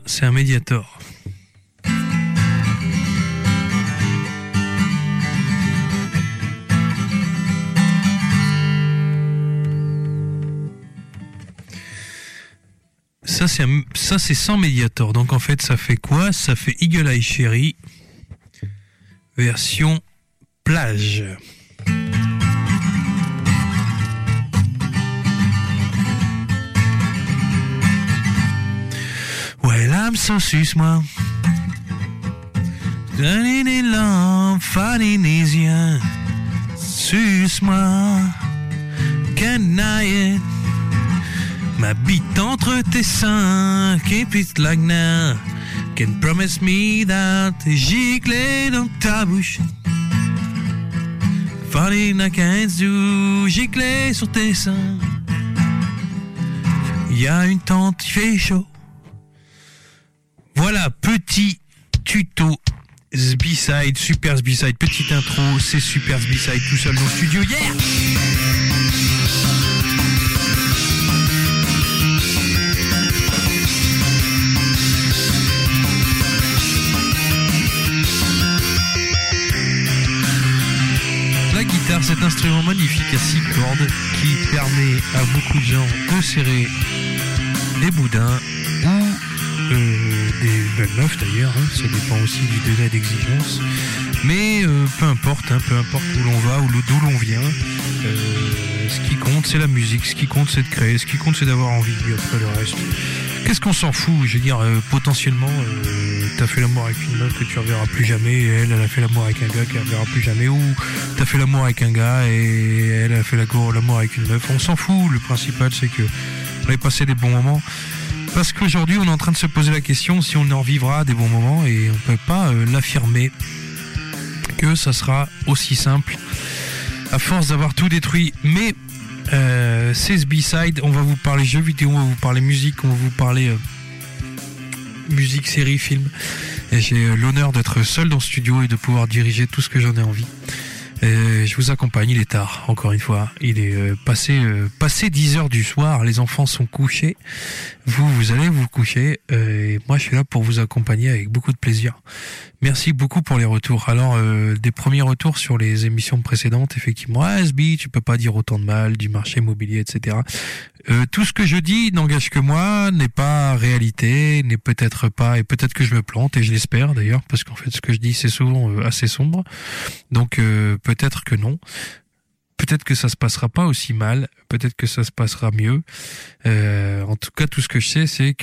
c'est un Mediator. Ça c'est sans Mediator. Donc en fait ça fait quoi? Ça fait Eagle Eye Cherry version plage. Well, I'm so sus-moi. Running in love, finding easier. Sus-moi. Can't deny it. Ma bite entre tes seins. Keep it like now. Can promise me that. Giclé dans ta bouche. Falling like I do. Giclé sur tes seins. Y'a une tente, il fait chaud. Voilà, petit tuto B-side, super B-side, petite intro, c'est super B-side tout seul dans le studio, yeah! La guitare, cet instrument magnifique à 6 cordes qui permet à beaucoup de gens de serrer des boudins ou des belles meufs d'ailleurs, hein, ça dépend aussi du degré d'exigence, mais peu importe où l'on va ou d'où l'on vient, ce qui compte c'est la musique, ce qui compte c'est de créer, ce qui compte c'est d'avoir envie. Après le reste, qu'est-ce qu'on s'en fout? Je veux dire, potentiellement t'as fait l'amour avec une meuf que tu reverras plus jamais, et elle a fait l'amour avec un gars qu'elle reverra plus jamais, ou t'as fait l'amour avec un gars et elle a fait l'amour avec une meuf, on s'en fout. Le principal c'est que on ait passé des bons moments. Parce qu'aujourd'hui, on est en train de se poser la question si on en vivra des bons moments, et on ne peut pas l'affirmer que ça sera aussi simple à force d'avoir tout détruit. Mais c'est ce B-side, on va vous parler jeux vidéo, on va vous parler musique, on va vous parler musique, série, film. Et j'ai l'honneur d'être seul dans le studio et de pouvoir diriger tout ce que j'en ai envie. Je vous accompagne, il est tard, encore une fois. Il est passé 10h du soir, les enfants sont couchés. Vous allez vous coucher, et moi je suis là pour vous accompagner avec beaucoup de plaisir. Merci beaucoup pour les retours. Alors, des premiers retours sur les émissions précédentes, effectivement, SB, tu peux pas dire autant de mal du marché immobilier, etc. Tout ce que je dis n'engage que moi, n'est pas réalité, n'est peut-être pas, et peut-être que je me plante, et je l'espère d'ailleurs, parce qu'en fait ce que je dis c'est souvent assez sombre, donc peut-être que non. Peut-être que ça se passera pas aussi mal, peut-être que ça se passera mieux. En tout cas, tout ce que je sais, c'est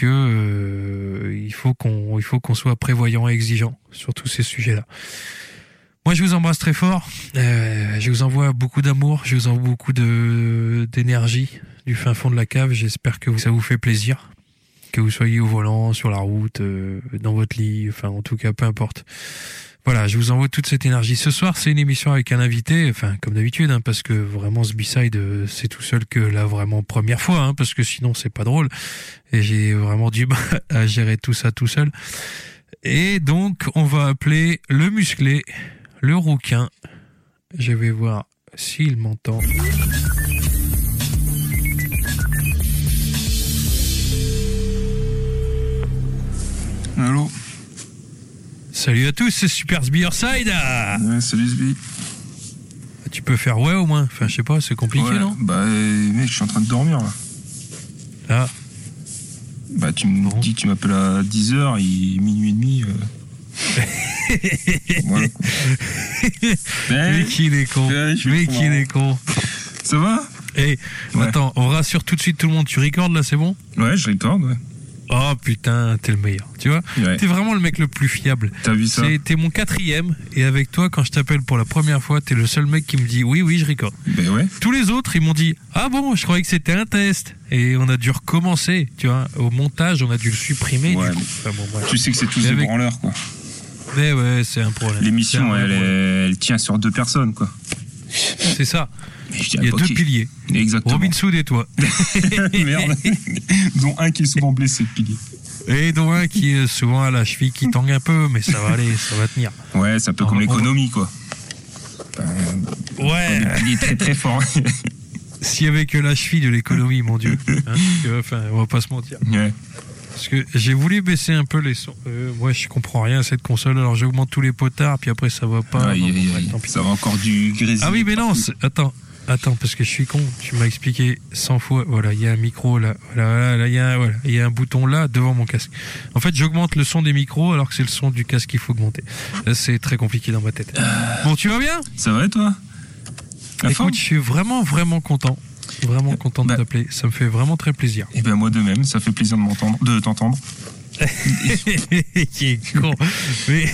que il faut qu'on soit prévoyant et exigeant sur tous ces sujets-là. Moi, je vous embrasse très fort. Je vous envoie beaucoup d'amour, je vous envoie beaucoup d'énergie du fin fond de la cave. J'espère que ça vous fait plaisir, que vous soyez au volant, sur la route, dans votre lit, enfin, en tout cas, peu importe. Voilà, je vous envoie toute cette énergie. Ce soir, c'est une émission avec un invité, enfin, comme d'habitude, hein, parce que vraiment, ce B-side, c'est tout seul que la vraiment première fois, hein, parce que sinon, c'est pas drôle. Et j'ai vraiment du mal à gérer tout ça tout seul. Et donc, on va appeler le musclé, le rouquin. Je vais voir s'il m'entend. Allô? Salut à tous, c'est Super Sbierside. Ouais, salut Sbi. Tu peux faire ouais au moins, enfin je sais pas, c'est compliqué, ouais, non? Bah mec, je suis en train de dormir là. Ah. Bah tu me dis, tu m'appelles à 10h, il est minuit et demi. Voilà. Mais qu'il est con. Mais qu'il est con. Ça va? Eh, ouais. Attends, on rassure tout de suite tout le monde. Tu recordes là, c'est bon? Ouais, je recorde, ouais. Oh putain, t'es le meilleur, tu vois, ouais. T'es vraiment le mec le plus fiable. T'as vu ça? T'es mon 4e, et avec toi, quand je t'appelle pour la première fois, t'es le seul mec qui me dit oui, je recorde. Ben ouais. Tous les autres, ils m'ont dit ah bon, je croyais que c'était un test, et on a dû recommencer, tu vois, au montage, on a dû le supprimer. Ouais. Du coup. Enfin, bon, bref. Tu sais que c'est tous des branleurs, quoi. Mais ouais, c'est un problème. L'émission, elle tient sur 2 personnes, quoi. C'est ça. Il y a 2 piliers. Exactement. Robin Soud et toi. Merde. Dont un qui est souvent blessé, le pilier. Et dont un qui est souvent à la cheville qui tangue un peu, mais ça va aller, ça va tenir. Ouais, c'est un peu comme l'économie, quoi. Ouais. Le pilier très très fort. S'il y avait que la cheville de l'économie, mon Dieu. Hein, enfin, on va pas se mentir. Ouais. Parce que j'ai voulu baisser un peu les sons. Moi, je comprends rien à cette console. Alors, j'augmente tous les potards, puis après, ça va pas. Ça va encore du grésil. Ah oui, mais non, attends, parce que je suis con. Tu m'as expliqué 100 fois. Voilà, il y a un micro là. Voilà, il y a un bouton là devant mon casque. En fait, j'augmente le son des micros alors que c'est le son du casque qu'il faut augmenter. Là, c'est très compliqué dans ma tête. Bon, tu vas bien ? Ça va, toi ? Écoute, je suis vraiment, vraiment content. Vraiment content de t'appeler. Ça me fait vraiment très plaisir. Et ben moi de même, ça fait plaisir de t'entendre. Qui est con. Mais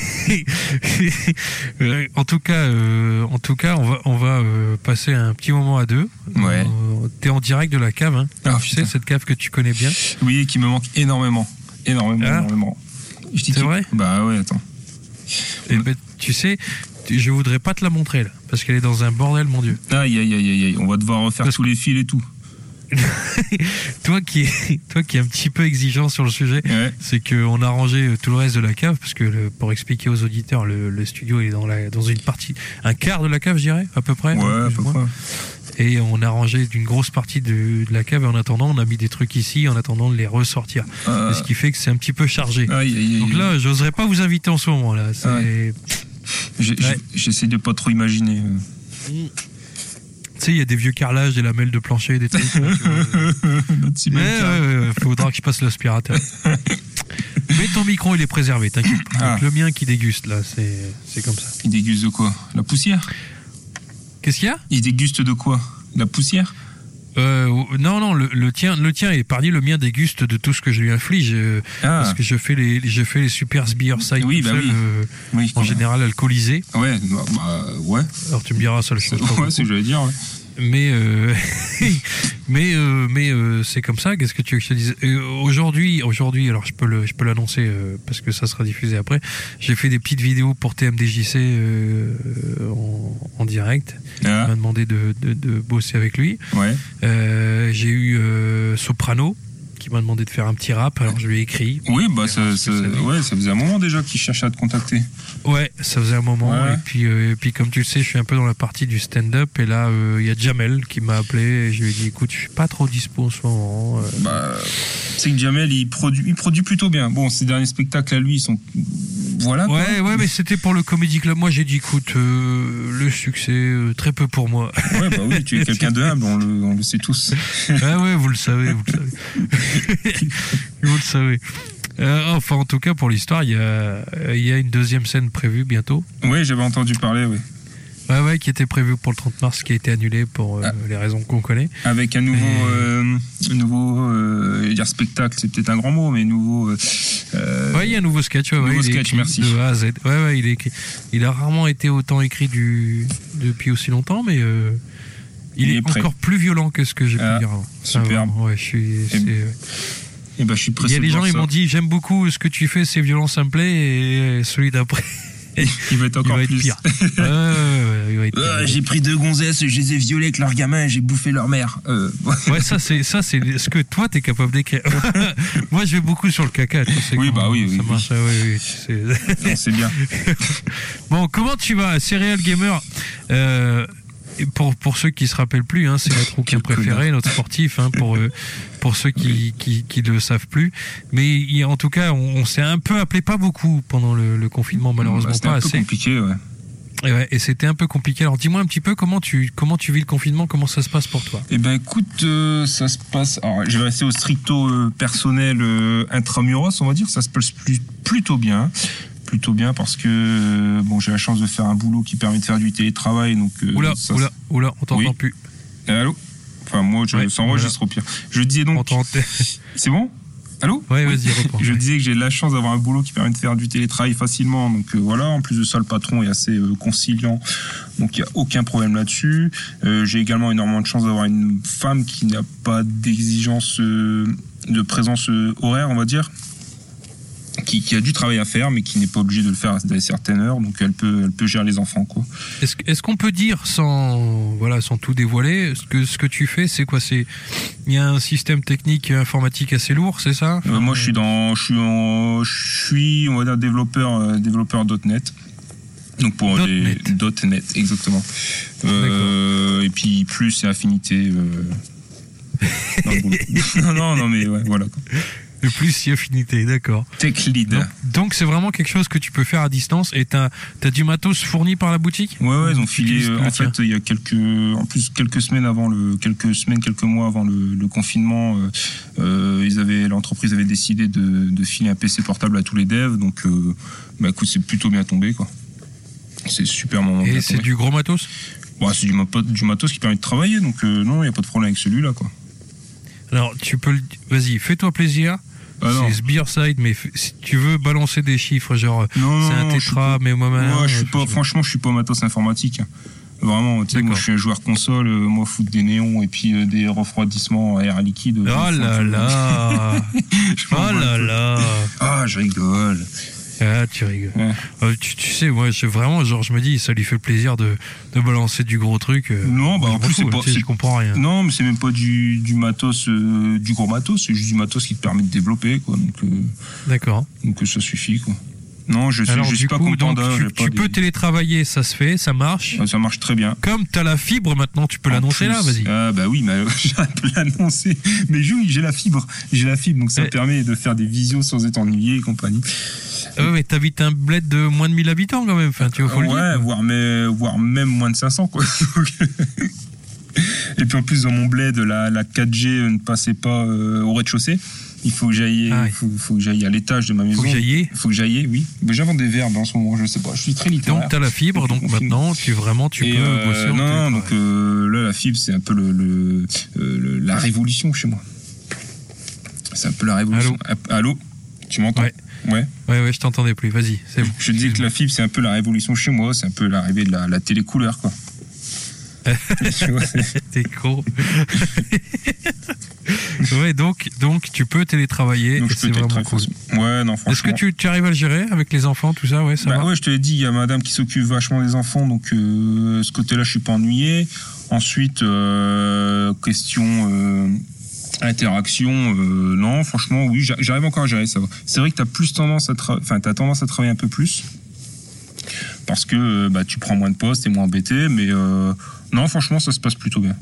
en tout cas, on va passer un petit moment à deux. Ouais. T'es en direct de la cave, hein. Tu sais, cette cave que tu connais bien. Oui, qui me manque énormément. Énormément. C'est vrai ? Bah ouais, attends. Et ben, tu sais, je voudrais pas te la montrer là, parce qu'elle est dans un bordel, mon Dieu. Aïe. On va devoir refaire tous les fils et tout. toi qui es un petit peu exigeant sur le sujet, c'est qu'on a rangé tout le reste de la cave, parce que pour expliquer aux auditeurs, le studio est dans une partie, un quart de la cave, je dirais, à peu près. Ouais, à peu près. Et on a rangé d'une grosse partie de la cave, et en attendant, on a mis des trucs ici, en attendant de les ressortir. Ce qui fait que c'est un petit peu chargé. Donc là, j'oserais pas vous inviter en ce moment là. J'essaie de pas trop imaginer. Tu sais, il y a des vieux carrelages, des lamelles de plancher, des trucs. Faudra que je passe l'aspirateur. Mais ton micro, il est préservé, t'inquiète. Donc, le mien qui déguste, là, c'est comme ça. Il déguste de quoi ? La poussière ? Qu'est-ce qu'il y a ? Il déguste de quoi ? La poussière ? Non, le tien est épargné, le mien déguste de tout ce que je lui inflige. Parce que je fais les super beer side en général alcoolisés. Ouais. Alors tu me diras ça, le chose. Ouais, c'est ce que j'allais dire. Ouais. Mais c'est comme ça. Qu'est-ce que tu veux que je te dise ? Aujourd'hui, alors je peux l'annoncer parce que ça sera diffusé après. J'ai fait des petites vidéos pour TMDJC en direct. Il m'a demandé de bosser avec lui. Ouais. J'ai eu Soprano qui m'a demandé de faire un petit rap, alors je lui ai écrit. Oui, ça faisait un moment déjà qu'il cherchait à te contacter. Ouais, ça faisait un moment. Ouais. Et puis comme tu le sais, je suis un peu dans la partie du stand-up, et là il y a Jamel qui m'a appelé et je lui ai dit écoute, je suis pas trop dispo en ce moment. C'est que Jamel il produit plutôt bien. Bon, ses derniers spectacles à lui, ils sont Ouais, mais c'était pour le Comedy Club. Moi j'ai dit écoute, le succès très peu pour moi. Ouais, bah oui, tu es quelqu'un de humble, on le sait tous. Ouais, vous le savez. Vous le savez. Enfin, en tout cas, pour l'histoire, il y a une deuxième scène prévue bientôt. Oui, j'avais entendu parler, oui. Ouais, qui était prévue pour le 30 mars, qui a été annulée pour les raisons qu'on connaît. Avec un nouveau spectacle, c'est peut-être un grand mot, mais nouveau... il y a un nouveau sketch. Nouveau sketch, merci. De A à Z. Il est écrit. Il a rarement été autant écrit depuis aussi longtemps, mais... Il est encore plus violent que ce que j'ai pu dire avant. Superbe. Je suis pressé. Il y a des gens, ils m'ont dit j'aime beaucoup ce que tu fais, c'est violent, ça me plaît, et celui d'après. Il va être encore plus pire. Il va être pire. J'ai pris 2 gonzesses, je les ai violées avec leurs gamins et j'ai bouffé leur mère. Ouais, ça c'est ce que toi t'es capable d'écrire. Moi je vais beaucoup sur le caca, tu sais. Oui, ça marche. Oui, non, c'est bien. Bon, comment tu vas, Serial Gamer? Pour ceux qui se rappellent plus, c'est notre rouquin préféré, notre sportif, pour ceux qui le savent plus. Mais en tout cas, on s'est un peu appelé, pas beaucoup pendant le confinement, malheureusement pas assez. C'était un peu compliqué, ouais. Et c'était un peu compliqué. Alors dis-moi un petit peu comment tu vis le confinement, comment ça se passe pour toi? Eh ben écoute, ça se passe. Alors je vais rester au stricto personnel intramuros, on va dire. Ça se passe plutôt bien parce que j'ai la chance de faire un boulot qui permet de faire du télétravail, donc oula, on t'entend plus. Allô? Enfin moi ça enregistre au pire. Je disais donc c'est bon? Allô? Ouais, vas-y, reprends. Je disais que j'ai la chance d'avoir un boulot qui permet de faire du télétravail facilement, donc en plus de ça le patron est assez conciliant, donc il n'y a aucun problème là-dessus. J'ai également énormément de chance d'avoir une femme qui n'a pas d'exigence de présence horaire, on va dire. Qui a du travail à faire, mais qui n'est pas obligé de le faire à certaines heures, donc elle peut gérer les enfants, quoi. Est-ce qu'on peut dire sans tout dévoiler, ce que tu fais, c'est quoi? Il y a un système technique informatique assez lourd, c'est ça? Moi, je suis, on va dire, développeur .NET. Donc pour .NET, exactement. Et puis plus et affinité. Non, mais ouais, voilà, quoi. Le plus si affinité, d'accord. Tech lead. Donc c'est vraiment quelque chose que tu peux faire à distance et t'as du matos fourni par la boutique? Ouais, ils ont filé. En fait, il y a quelques mois avant le confinement, l'entreprise avait décidé de filer un PC portable à tous les devs. Donc, écoute, c'est plutôt bien tombé, quoi. C'est super moment. Et c'est du gros matos? C'est du matos qui permet de travailler, donc non, il n'y a pas de problème avec celui-là, quoi. Alors, vas-y, fais-toi plaisir. C'est Sbeerside, mais si tu veux balancer des chiffres, genre c'est un tétra, mais moi-même. Franchement, je suis pas matos informatique. Vraiment, tu sais, moi je suis un joueur console, moi foutre des néons et puis des refroidissements à air liquide. Oh là là. Oh là là. Ah, je rigole. Ah, tu rigoles. Ouais. Tu sais, moi, je me dis, ça lui fait plaisir de balancer du gros truc. Non, en plus, je comprends rien. Non, mais c'est même pas du matos, du gros matos, c'est juste du matos qui te permet de développer, quoi. Donc, d'accord. Donc, ça suffit, quoi. Non, je suis pas content d'âge. Tu peux télétravailler, ça se fait, ça marche. Ça marche très bien. Comme t'as la fibre maintenant, tu peux l'annoncer là, vas-y. Ah bah oui, mais j'ai pu l'annoncer. Mais j'ai la fibre, donc ça permet de faire des visios sans être ennuyé et compagnie. Mais t'habites un bled de moins de 1000 habitants quand même, enfin, tu vois, faut le dire. Voire même moins de 500, quoi. Et puis en plus, dans mon bled, la 4G ne passait pas au rez-de-chaussée. Il faut que j'aille, faut que j'aille à l'étage de ma maison. Faut que j'aille, oui. Mais j'invente des verbes en ce moment, je sais pas. Je suis très littéraire. Donc t'as la fibre, donc maintenant tu peux bosser. Donc là la fibre c'est un peu la révolution chez moi. C'est un peu la révolution. Allô, tu m'entends? Ouais, je t'entendais plus. Vas-y, c'est bon. Je dis que la fibre c'est un peu la révolution chez moi. C'est un peu l'arrivée de la télé couleur, quoi. T'es con. Ouais, donc tu peux télétravailler. Donc, c'est vraiment cool. Ouais, non, franchement. Est-ce que tu arrives à le gérer avec les enfants, tout ça? Ouais, ça va. Ouais, je te l'ai dit, il y a madame qui s'occupe vachement des enfants, donc ce côté-là, je suis pas ennuyé. Ensuite, question interaction, non, franchement, oui, j'arrive encore à gérer ça. C'est vrai que t'as tendance à travailler un peu plus. Parce que tu prends moins de postes, t'es moins embêté, mais non, franchement, ça se passe plutôt bien.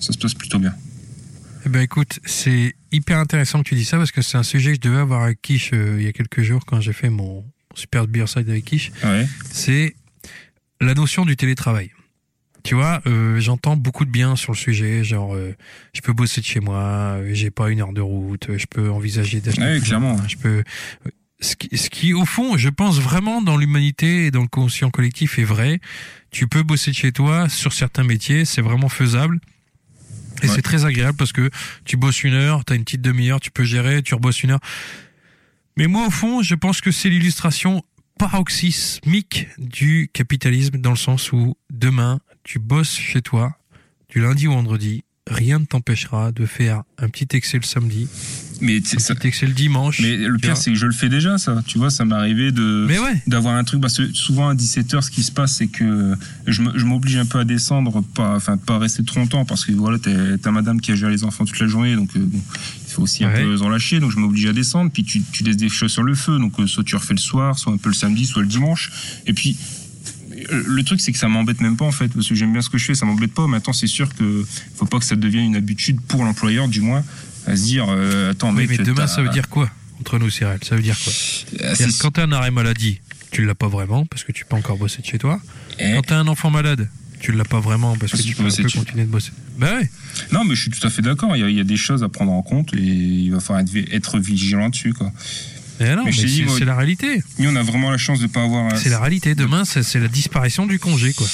Eh ben écoute, c'est hyper intéressant que tu dis ça parce que c'est un sujet que je devais avoir avec Kish il y a quelques jours quand j'ai fait mon Super Sbeerside avec Kish. Ouais. C'est la notion du télétravail. Tu vois, j'entends beaucoup de bien sur le sujet, genre je peux bosser de chez moi, j'ai pas 1 heure de route, je peux envisager d'acheter. Ouais, clairement. Je peux. Ce qui, au fond, je pense vraiment dans l'humanité et dans le conscient collectif est vrai. Tu peux bosser de chez toi sur certains métiers, c'est vraiment faisable. Et c'est très agréable parce que tu bosses 1 heure, t'as une petite demi-heure, tu peux gérer, tu rebosses 1 heure. Mais moi, au fond, je pense que c'est l'illustration paroxysmique du capitalisme dans le sens où demain, tu bosses chez toi, du lundi au vendredi, rien ne t'empêchera de faire un petit Excel samedi, un petit Excel dimanche. Mais le pire, c'est que je le fais déjà, ça. Tu vois, ça m'est arrivé d'avoir un truc, parce que souvent à 17h, ce qui se passe, c'est que je m'oblige un peu à descendre, pas rester trop longtemps, parce que voilà, t'as madame qui a géré les enfants toute la journée, donc bon, il faut aussi un peu en lâcher, donc je m'oblige à descendre, puis tu laisses des choses sur le feu, donc soit tu refais le soir, soit un peu le samedi, soit le dimanche, et puis le truc, c'est que ça m'embête même pas, en fait, parce que j'aime bien ce que je fais, ça m'embête pas. Maintenant, c'est sûr que faut pas que ça devienne une habitude pour l'employeur, du moins, à se dire, attends, mec. Mais demain, ça veut dire quoi entre nous, Cyril? Ça veut dire quoi? Quand t'as un arrêt maladie, tu l'as pas vraiment parce que tu peux encore bosser de chez toi. Quand t'as un enfant malade, tu l'as pas vraiment parce que tu peux continuer de bosser. Bah ouais. Non, mais je suis tout à fait d'accord. Il y a des choses à prendre en compte et il va falloir être vigilant dessus, quoi. Mais non, mais c'est la réalité. Nous, on a vraiment la chance de pas avoir. C'est la réalité. Demain, c'est la disparition du congé, quoi.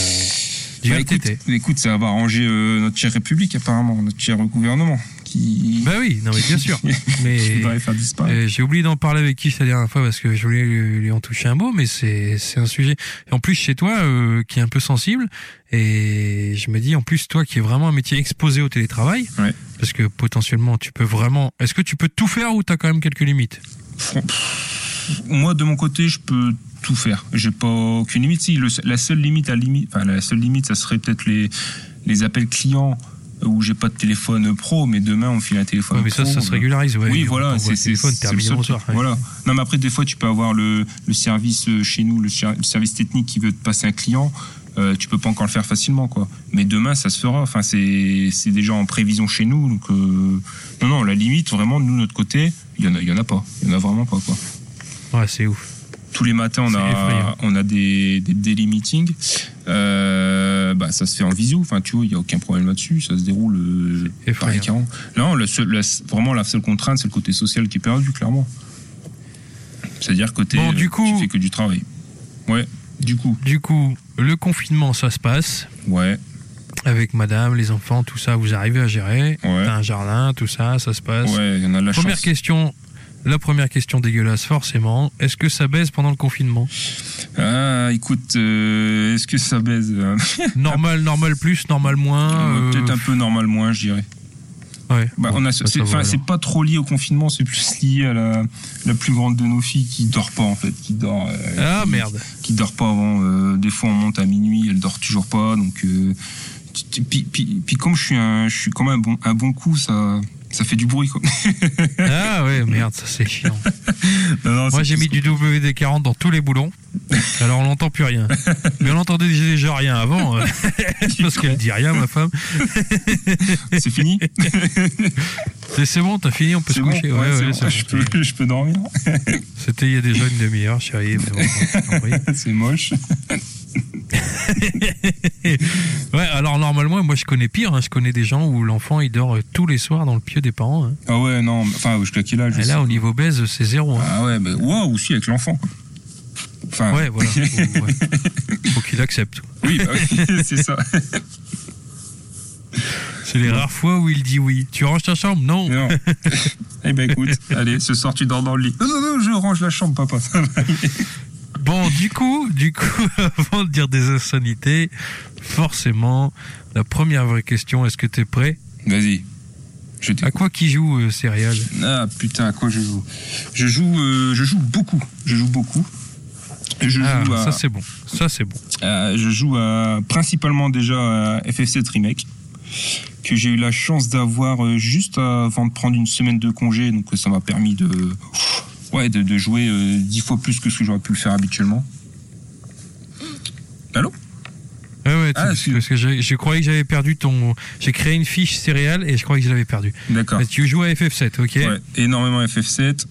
Écoute, ça va arranger notre chère République, apparemment, notre cher gouvernement. Bah oui, non mais bien sûr. Mais faire disparaître. J'ai oublié d'en parler avec Kish la dernière fois parce que je voulais lui en toucher un mot, mais c'est un sujet. Et en plus, chez toi, qui est un peu sensible, et je me dis, en plus, toi qui es vraiment un métier exposé au télétravail, parce que potentiellement, tu peux vraiment. Est-ce que tu peux tout faire ou t'as quand même quelques limites? Moi, de mon côté, je peux tout faire. J'ai pas aucune limite. Si, la seule limite, ça serait peut-être les appels clients où j'ai pas de téléphone pro, mais demain on file un téléphone mais pro. Ça se régularise, Oui, voilà, c'est le seul truc. Voilà. Non, mais après, des fois, tu peux avoir le service chez nous, le service technique qui veut te passer un client. Tu peux pas encore le faire facilement, quoi. Mais demain, ça se fera. Enfin, c'est déjà en prévision chez nous. Donc, non, la limite, vraiment, nous, de notre côté, il y en a pas. Il y en a vraiment pas, quoi. Ouais, c'est ouf. Tous les matins, on a des daily meetings. Ça se fait en visio. Enfin, tu vois, il n'y a aucun problème là-dessus. Ça se déroule par écran. Non, vraiment, la seule contrainte, c'est le côté social qui est perdu, clairement. C'est-à-dire côté tu fais que du travail. Ouais, du coup, le confinement, ça se passe. Ouais. Avec madame, les enfants, tout ça, vous arrivez à gérer. Ouais. T'as un jardin, tout ça, ça se passe. Ouais, il y en a de la chance. La première question dégueulasse, forcément. Est-ce que ça baise pendant le confinement ? Ah, écoute, est-ce que ça baise Normal plus, normal moins. Peut-être un peu normal moins, je dirais. Ouais. C'est pas trop lié au confinement, c'est plus lié à la plus grande de nos filles qui dort pas, en fait, merde. Qui dort pas avant. Des fois, on monte à minuit, elle dort toujours pas, donc. Puis comme je suis quand même un bon coup, ça fait du bruit, quoi. Ah ouais, merde, ça c'est chiant. Non, moi j'ai mis du WD-40 dans tous les boulons, alors on n'entend plus rien. Mais on entendait déjà rien avant, parce qu'elle dit rien, ma femme. C'est fini. C'est bon, t'as fini, on peut se coucher. Ouais, je peux dormir. C'était il y a déjà une demi-heure, chérie. C'est moche. Ouais, alors normalement, moi je connais pire, je connais des gens où l'enfant il dort tous les soirs dans le pieu des parents. Ah ouais, non, enfin jusqu'à quel âge? Et là, au niveau baise, c'est 0. Ah ouais, mais aussi avec l'enfant. Enfin... Ouais, voilà. Faut qu'il accepte. Oui, c'est ça. C'est les rares fois où il dit oui. Tu ranges ta chambre? Non. Eh ben écoute, allez, ce soir tu dors dans le lit. Non, je range la chambre, papa. Bon, du coup, avant de dire des insanités, forcément, la première vraie question, est-ce que t'es prêt? Vas-y. À quoi qui joue Céréales? Ah putain, à quoi je joue? Je joue beaucoup. Ça c'est bon. Je joue principalement déjà à FF7 Remake, que j'ai eu la chance d'avoir juste avant de prendre une semaine de congé, donc ça m'a permis de jouer 10 fois plus que ce que j'aurais pu le faire habituellement. Allô? Ouais, parce que je croyais que j'avais perdu j'ai créé une fiche Céréales et je croyais que je l'avais perdu. D'accord. Mais tu joues à FF7, ok? Ouais, énormément à FF7.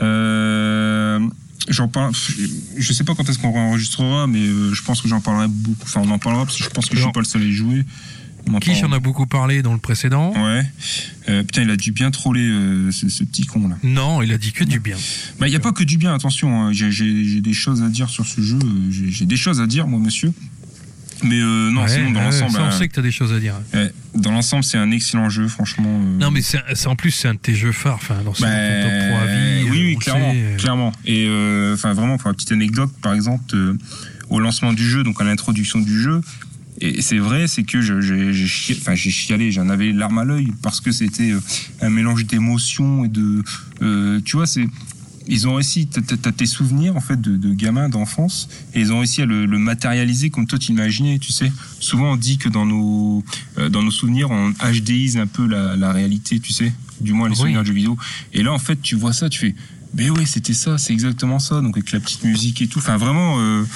J'en parle. Je sais pas quand est-ce qu'on enregistrera, mais je pense que j'en parlerai beaucoup. Enfin, on en parlera parce que je pense que je suis pas le seul à y jouer. Kish en a beaucoup parlé dans le précédent. Ouais. Putain, il a dû bien troller ce petit con là. Non, il a dit que du bien. Bah, il n'y a pas que du bien, attention. Hein. J'ai des choses à dire sur ce jeu. J'ai des choses à dire, moi, monsieur. Mais non, sinon, dans l'ensemble. Ça, on sait que tu as des choses à dire. Dans l'ensemble, c'est un excellent jeu, franchement. Non, mais en plus, c'est un de tes jeux phares. Enfin, dans ton top 3 à vie. Oui, clairement. Et vraiment, pour la petite anecdote, par exemple, au lancement du jeu, donc à l'introduction du jeu, et c'est vrai, c'est que j'ai chialé, j'en avais les larmes à l'œil parce que c'était un mélange d'émotions et de, tu vois, ils ont réussi, t'as tes souvenirs en fait de gamins, d'enfance, et ils ont réussi à le matérialiser comme toi t'imaginais, tu sais. Souvent on dit que dans nos souvenirs on HDise un peu la réalité, tu sais, du moins les souvenirs de jeux vidéo. Et là en fait tu vois ça, tu fais, mais ouais, c'était ça, c'est exactement ça, donc avec la petite musique et tout, enfin vraiment.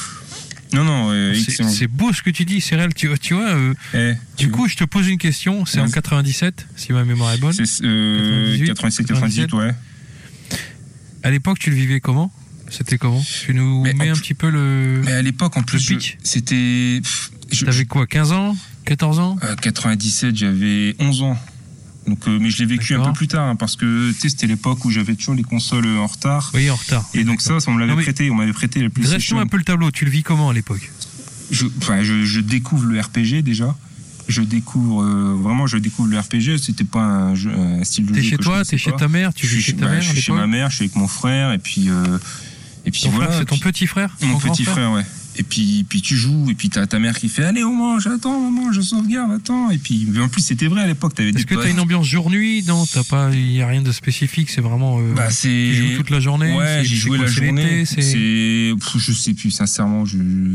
C'est beau ce que tu dis, c'est réel. Tu vois. Du coup, je te pose une question. C'est en 97, si ma mémoire est bonne. C'est 97, ouais. À l'époque, tu le vivais comment? C'était comment? Tu nous mets un petit peu le. Mais à l'époque, en plus, c'était. T'avais quoi, 15 ans? 14 ans? 97, j'avais 11 ans. Donc, mais je l'ai vécu un peu plus tard, parce que c'était l'époque où j'avais toujours les consoles en retard. Oui, en retard. Et donc ça, on me l'avait prêté. On m'avait prêté la PlayStation. Dresse-nous un peu le tableau. Tu le vis comment à l'époque? Je découvre le RPG déjà. Je découvre le RPG. C'était pas un style de jeu. T'es chez toi, t'es chez ta mère, tu vis chez ta mère. Je suis chez ma mère, je suis avec mon frère, et puis voilà. C'est ton petit frère? Mon petit frère, ouais. Et puis tu joues, et puis t'as ta mère qui fait allez, on mange, attends, maman, je sauvegarde, attends. Et puis en plus c'était vrai à l'époque, t'avais des. Est-ce que t'as une ambiance jour-nuit? Non, il y a rien de spécifique, c'est vraiment. Tu joues toute la journée? Ouais, j'ai joué la journée. Je sais plus, sincèrement,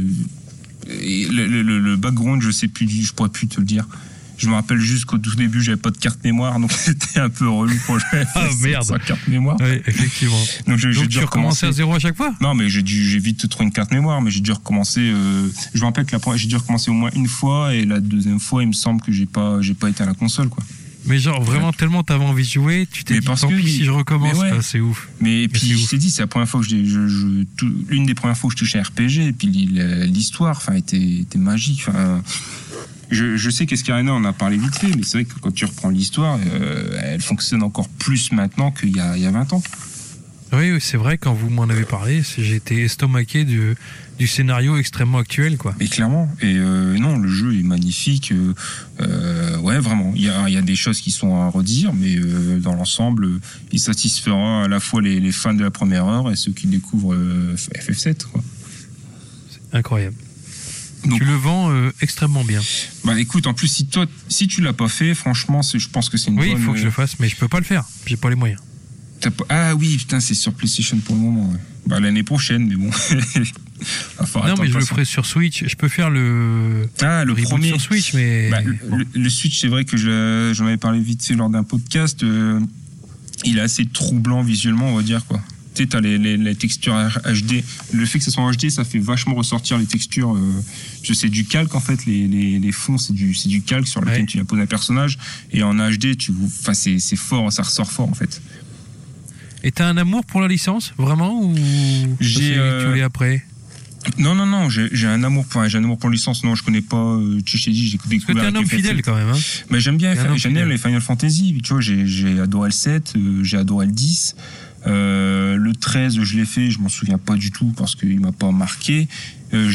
le background, je sais plus, je pourrais plus te le dire. Je me rappelle juste qu'au tout début, j'avais pas de carte mémoire, donc c'était un peu relou pour jouer. Ah merde! Sans carte mémoire. Oui, effectivement. Donc j'ai dû recommencer à zéro à chaque fois? Non, mais j'ai vite trouvé une carte mémoire, mais j'ai dû recommencer. Je me rappelle que j'ai dû recommencer au moins une fois, et la deuxième fois, il me semble que j'ai pas été à la console, quoi. Mais genre, vraiment, tellement t'avais envie de jouer, tu t'es Mais dit, parce tant que pis oui. si je recommence, Mais ouais. quoi, c'est ouf. Mais puis c'est je ouf. t'ai dit, c'est la première fois que l'une des premières fois que je touchais à RPG, et puis l'histoire, enfin, était magique. Enfin, je sais qu'Escarina, on a parlé vite fait, mais c'est vrai que quand tu reprends l'histoire, elle fonctionne encore plus maintenant qu'il y a 20 ans. Oui, c'est vrai, quand vous m'en avez parlé, j'ai été estomaqué du scénario extrêmement actuel, quoi. Et clairement, et non, le jeu est magnifique. Ouais, vraiment, il y a des choses qui sont à redire, mais dans l'ensemble, il satisfera à la fois les fans de la première heure et ceux qui découvrent FF7, quoi. C'est incroyable. Donc, tu le vends extrêmement bien. Bah écoute, en plus, si tu l'as pas fait, franchement, je pense que c'est une bonne... Oui, il faut que je le fasse, mais je peux pas le faire. J'ai pas les moyens. Ah oui, putain, c'est sur PlayStation pour le moment. Ouais. Bah l'année prochaine, mais bon. Non, mais je le ferai sur Switch. Je peux faire le reboot premier sur Switch, mais bah, bon. le Switch, c'est vrai que j'en avais parlé vite fait lors d'un podcast. Il est assez troublant visuellement, on va dire, quoi. Tu sais, t'as les textures HD. Le fait que ce soit en HD, ça fait vachement ressortir les textures. C'est du calque en fait. Les fonds, c'est du calque sur lequel tu poses un personnage. Et en HD, c'est fort, ça ressort fort en fait. Et t'as un amour pour la licence, vraiment, ou tu l'es après? Non, j'ai un amour pour la licence. Non, je connais pas. Tu t'ai dit, j'ai découvert. Parce que t'es un homme fidèle quand même, hein. Mais j'aime bien les Final Fantasy. Tu vois, j'ai adoré le 7, j'ai adoré le 10. Le 13, je l'ai fait, je m'en souviens pas du tout parce qu'il m'a pas marqué. Le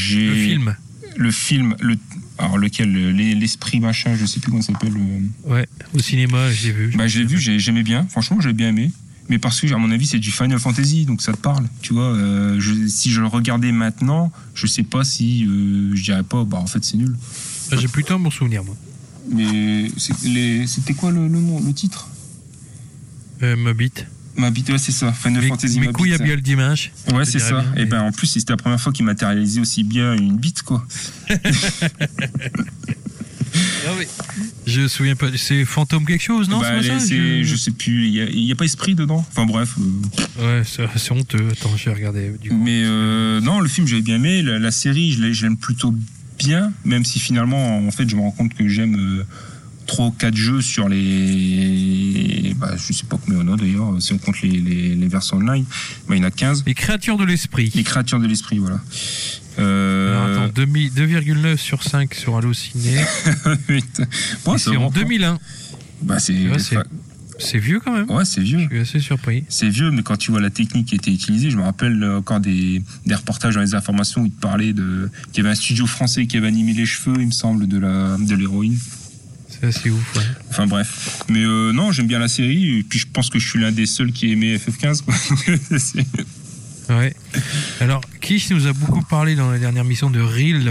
film, alors lequel, l'esprit machin, je sais plus comment ça s'appelle. Ouais, au cinéma, je l'ai vu. Bah, je l'ai vu, j'aimais bien. Franchement, j'avais bien aimé. Mais parce que, à mon avis, c'est du Final Fantasy, donc ça te parle. Tu vois, si je le regardais maintenant, je sais pas si je dirais pas, bah en fait, c'est nul. J'ai plutôt un bon souvenir, moi. Mais c'était quoi le nom, le titre? Ma bite. Ma bite, ouais, c'est ça. Final Fantasy. Mes couilles à bien le dimanche. Ouais, c'est ça. Et ben, en plus, c'était la première fois qu'il matérialisait aussi bien une bite, quoi. Ah oui. Je me souviens pas. C'est Fantôme quelque chose, non? Bah, je sais plus. Il y a pas esprit dedans. Enfin bref. Ouais, c'est honteux. Attends, je vais regarder. Du coup. Mais non, le film j'avais bien aimé. La série, je l'aime plutôt bien, même si finalement, en fait, je me rends compte que j'aime 3 ou 4 jeux sur les... Bah, je sais pas combien on a d'ailleurs, si on compte les versions online. Bah, il y en a 15. Les créatures de l'esprit. Les créatures de l'esprit, voilà. Alors, attends, 2,9 sur 5 sur Allociné. Bon, c'est en 2001. Bah, c'est vieux quand même. Ouais, c'est vieux. Je suis assez surpris. C'est vieux, mais quand tu vois la technique qui était utilisée, je me rappelle encore des reportages dans les informations où il te parlait qu'il y avait un studio français qui avait animé les cheveux, il me semble, de l'héroïne. C'est assez ouf, ouais. Enfin bref. Mais non, j'aime bien la série, et puis je pense que je suis l'un des seuls qui aimait FF15, quoi. Ouais. Alors, Kish nous a beaucoup parlé dans la dernière mission de Realm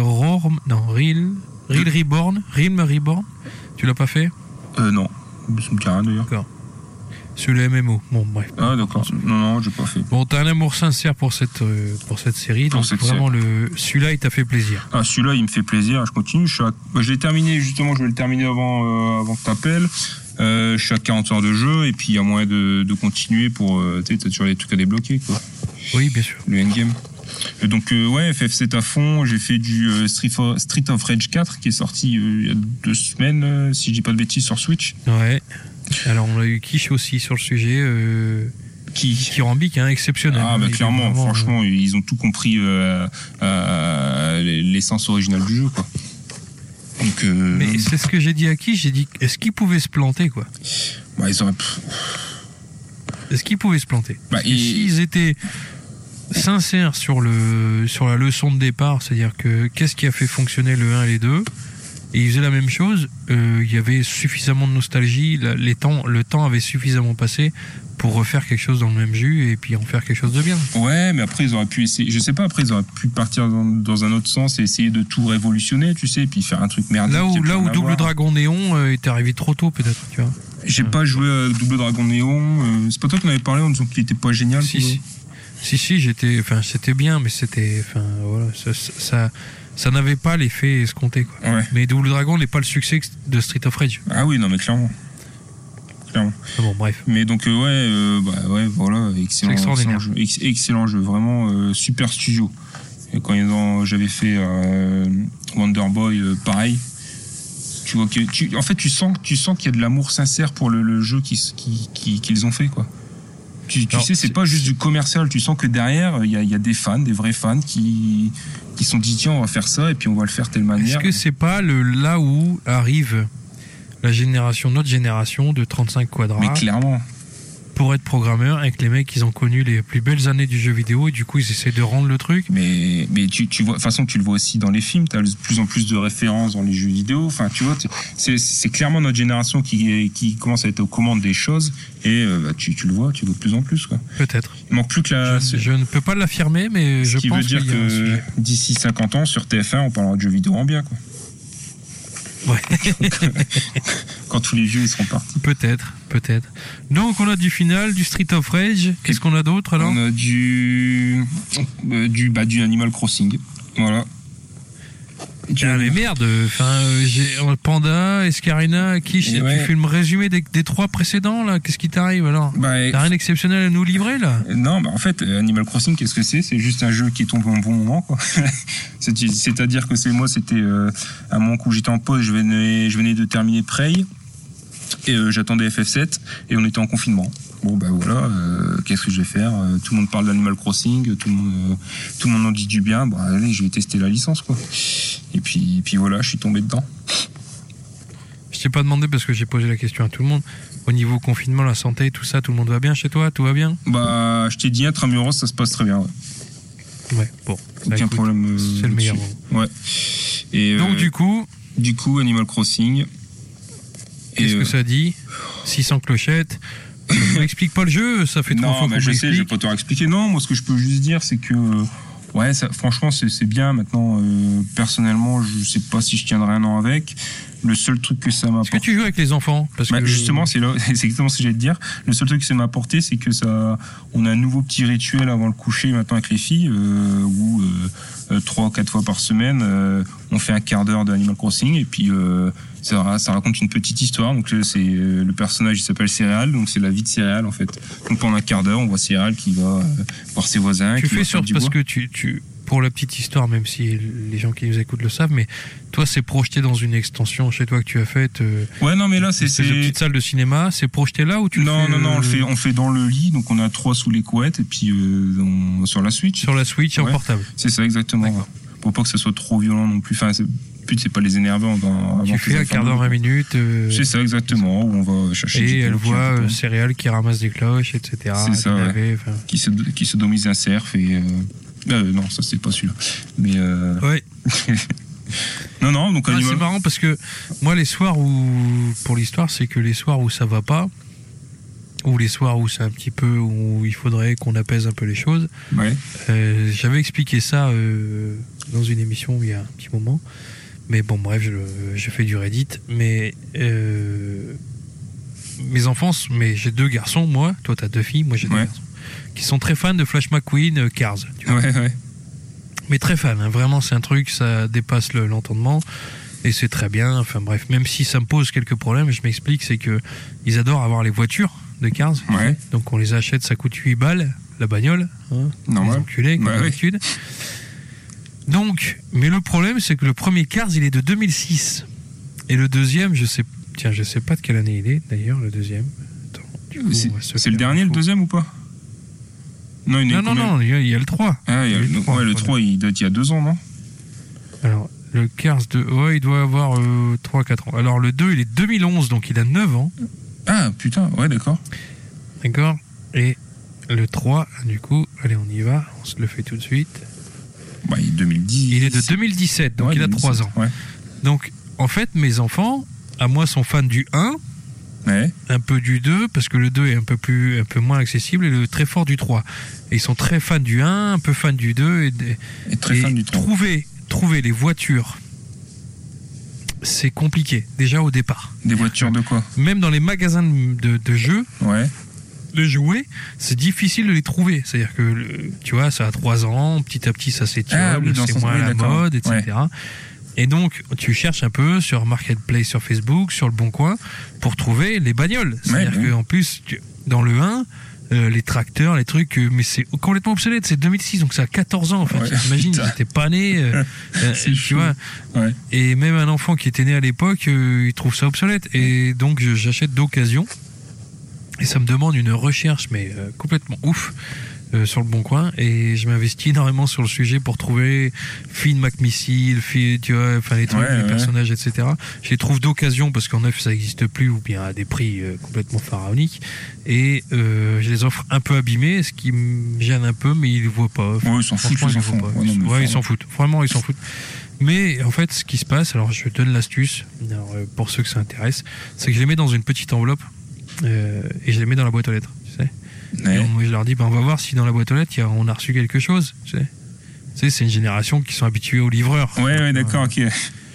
Reborn. Tu l'as pas fait? Non. Ça me dit rien d'ailleurs. D'accord. Sur le MMO. Bon, bref. Ah, d'accord. Non, j'ai pas fait. Bon, t'as un amour sincère pour cette série, donc vraiment celui-là, il t'a fait plaisir. Ah, celui-là, il me fait plaisir. Je continue. Je l'ai terminé, justement, je vais le terminer avant que t'appelles. Je suis à 40 heures de jeu, et puis il y a moyen de continuer pour. Tu sais, t'as toujours des trucs à débloquer, quoi. Oui, bien sûr. Le endgame. Et donc, ouais, FF7 à fond. J'ai fait du Street of Rage 4 qui est sorti il y a 2 semaines, si je dis pas de bêtises, sur Switch. Ouais. Alors, on a eu Kish aussi sur le sujet. Kithyrambique, hein, exceptionnel. Ah, bah clairement, vraiment, franchement, ils ont tout compris l'essence originale du jeu, quoi. Donc, mais c'est ce que j'ai dit à Kish, j'ai dit, est-ce qu'ils pouvaient se planter, quoi? Bah, ils auraient... Est-ce qu'ils pouvaient se planter? Bah, s'ils étaient sincères sur la leçon de départ, c'est-à-dire que qu'est-ce qui a fait fonctionner le 1 et les 2, et ils faisaient la même chose, il y avait suffisamment de nostalgie, le temps avait suffisamment passé pour refaire quelque chose dans le même jus et puis en faire quelque chose de bien. Ouais, mais après ils auraient pu essayer, je sais pas, après ils auraient pu partir dans un autre sens et essayer de tout révolutionner, tu sais, et puis faire un truc merdique. Là où Double Dragon Néon était arrivé trop tôt, peut-être, tu vois. J'ai pas joué à Double Dragon Néon, c'est pas toi qui en avais parlé en disant qu'il était pas génial? Si, c'était bien, mais voilà, ça n'avait pas l'effet escompté, quoi. Ouais. Mais Double Dragon n'est pas le succès de Street of Rage. Ah oui, non, mais clairement. Ah bon, bref. Mais donc, ouais, voilà, excellent jeu, vraiment super studio. Et quand j'avais fait Wonder Boy, pareil. Tu vois en fait, tu sens qu'il y a de l'amour sincère pour le jeu qu'ils ont fait, quoi. Tu sais, c'est pas juste du commercial. Tu sens que derrière, il y a des fans, des vrais fans qui sont dit tiens, on va faire ça et puis on va le faire de telle manière. Est-ce que c'est pas là où arrive notre génération de 35 quadras? Mais clairement. Pour être programmeur, avec les mecs, ils ont connu les plus belles années du jeu vidéo et du coup ils essaient de rendre le truc. Mais tu vois, de toute façon tu le vois aussi dans les films, tu as de plus en plus de références dans les jeux vidéo. Enfin, tu vois, c'est clairement notre génération qui commence à être aux commandes des choses et tu le vois de plus en plus, quoi. Peut-être. Il manque plus que je ne peux pas l'affirmer, mais je pense qu'il veut dire que d'ici 50 ans sur TF1 on parlera de jeux vidéo en bien, quoi. Ouais. Quand tous les vieux ils seront partis. Peut-être. Donc on a du final, du Street of Rage. Qu'est-ce qu'on a d'autre alors? On a du Animal Crossing. Voilà. Mais merde, j'ai Panda, Escarina, Kish, tu fais le résumé des 3 précédents là, qu'est-ce qui t'arrive alors? T'as rien d'exceptionnel à nous livrer là? Non, en fait, Animal Crossing, qu'est-ce que c'est? C'est juste un jeu qui tombe au bon moment, quoi. C'est-à-dire que c'était à un moment où j'étais en pause, je venais de terminer Prey et j'attendais FF7 et on était en confinement. Bon voilà, qu'est-ce que je vais faire? Tout le monde parle d'Animal Crossing, tout le monde en dit du bien. Bon allez, je vais tester la licence, quoi. Et puis voilà, je suis tombé dedans. Je t'ai pas demandé parce que j'ai posé la question à tout le monde. Au niveau confinement, la santé, tout ça, tout le monde va bien chez toi? Tout va bien? Je t'ai dit, Intramuros, ça se passe très bien. Ouais, bon. Aucun problème. C'est le meilleur. Ouais. Et donc du coup, Animal Crossing. Qu'est-ce que ça dit? 600 clochettes. Ne m'explique pas le jeu, ça fait 3 fois qu'on je sais, je vais pas te expliquer. Non, moi ce que je peux juste dire, c'est que franchement c'est bien. Maintenant, personnellement, je sais pas si je tiendrai un an avec. Le seul truc que ça m'a apporté. Est-ce que tu joues avec les enfants? Justement, c'est exactement ce que j'allais te dire. Le seul truc que ça m'a apporté, c'est que on a un nouveau petit rituel avant le coucher maintenant avec les filles, où 3 ou 4 fois par semaine, on fait un quart d'heure d'Animal Crossing et puis ça raconte une petite histoire. Donc c'est le personnage, il s'appelle Céréal, donc c'est la vie de Céréal en fait. Donc pendant un quart d'heure, on voit Céréal qui va voir ses voisins. Tu fais sorte parce que tu pour la petite histoire, même si les gens qui nous écoutent le savent, mais toi c'est projeté dans une extension chez toi que tu as faite. Ouais, non mais là c'est une petite salle de cinéma, c'est projeté là ou tu Non, on le fait dans le lit, donc on a 3 sous les couettes et puis sur la Switch. Sur la Switch en portable. C'est ça exactement. D'accord. Pour pas que ce soit trop violent non plus. Enfin, le but c'est pas les énerver avant. Tu fais un quart d'heure, 20 minutes. C'est ça exactement, où on va chercher. Et elle voit Céréales qui ramasse des cloches, etc. C'est ça. Qui sodomise un cerf et. Non, ça c'est pas celui-là. Mais. Ouais. non, donc c'est marrant parce que moi les soirs pour l'histoire, c'est que les soirs où ça va pas, ou les soirs où c'est un petit peu où il faudrait qu'on apaise un peu les choses. Ouais. J'avais expliqué ça dans une émission il y a un petit moment. Mais bon, bref, je fais du Reddit. Mais mes enfants, j'ai 2 garçons, moi. Toi, t'as 2 filles, moi j'ai 2 garçons. Qui sont très fans de Flash McQueen, Cars. Tu vois. Ouais. Mais très fans, hein. Vraiment, c'est un truc, ça dépasse l'entendement. Et c'est très bien. Enfin bref, même si ça me pose quelques problèmes, je m'explique, c'est que ils adorent avoir les voitures de Cars. Ouais. Donc on les achète, ça coûte 8 balles, la bagnole. Hein, normal. Les enculés, comme d'habitude. Donc, mais le problème, c'est que le premier Cars, il est de 2006. Et le deuxième, je sais pas de quelle année il est, d'ailleurs, le deuxième. Attends, c'est le dernier, le deuxième, ou pas? Non, il y a le 3. Ah, le 3, il date il y a 2 ans, non? Alors, le Cars 2, il doit avoir 3-4 ans. Alors, le 2, il est 2011, donc il a 9 ans. Ah, putain, ouais, d'accord. D'accord. Et le 3, du coup, allez, on y va, on se le fait tout de suite. Il est 2010. Il est de 2017, donc il a 3 ans. Ouais. Donc, en fait, mes enfants, à moi, sont fans du 1, un peu du 2, parce que le 2 est un peu moins accessible, et le très fort du 3. Et ils sont très fans du 1, un peu fans du 2, et très fans du 3. Trouver les voitures, c'est compliqué, déjà au départ. Des voitures de quoi? Même dans les magasins de jeux, de jouets, c'est difficile de les trouver. C'est-à-dire que, tu vois, ça a 3 ans, petit à petit ça s'étiole, c'est moins la mode, etc. Ouais. Et donc, tu cherches un peu sur Marketplace, sur Facebook, sur le Bon Coin, pour trouver les bagnoles. C'est-à-dire qu'en plus, dans le 1, les tracteurs, les trucs, mais c'est complètement obsolète. C'est 2006, donc ça a 14 ans en fait. Ouais, T'imagines, j'étais pas né, tu vois. Ouais. Et même un enfant qui était né à l'époque, il trouve ça obsolète. Et donc j'achète d'occasion. Et ça me demande une recherche, mais complètement ouf. Sur le bon coin, et je m'investis énormément sur le sujet pour trouver Finn McMissile, tu vois, enfin les trucs, les personnages, etc. Je les trouve d'occasion parce qu'en neuf ça n'existe plus ou bien à des prix complètement pharaoniques, et je les offre un peu abîmés, ce qui me gêne un peu, mais ils le voient pas. Ouais, ils s'en foutent, les enfants. Ils s'en foutent. Vraiment, ils s'en foutent. Mais en fait, ce qui se passe, alors je donne l'astuce, pour ceux que ça intéresse, c'est que je les mets dans une petite enveloppe et je les mets dans la boîte aux lettres, tu sais. Ouais. Et moi je leur dis on va voir si dans la boîte aux lettres on a reçu quelque chose, tu sais, c'est une génération qui sont habitués aux livreurs. Ouais, d'accord, ok.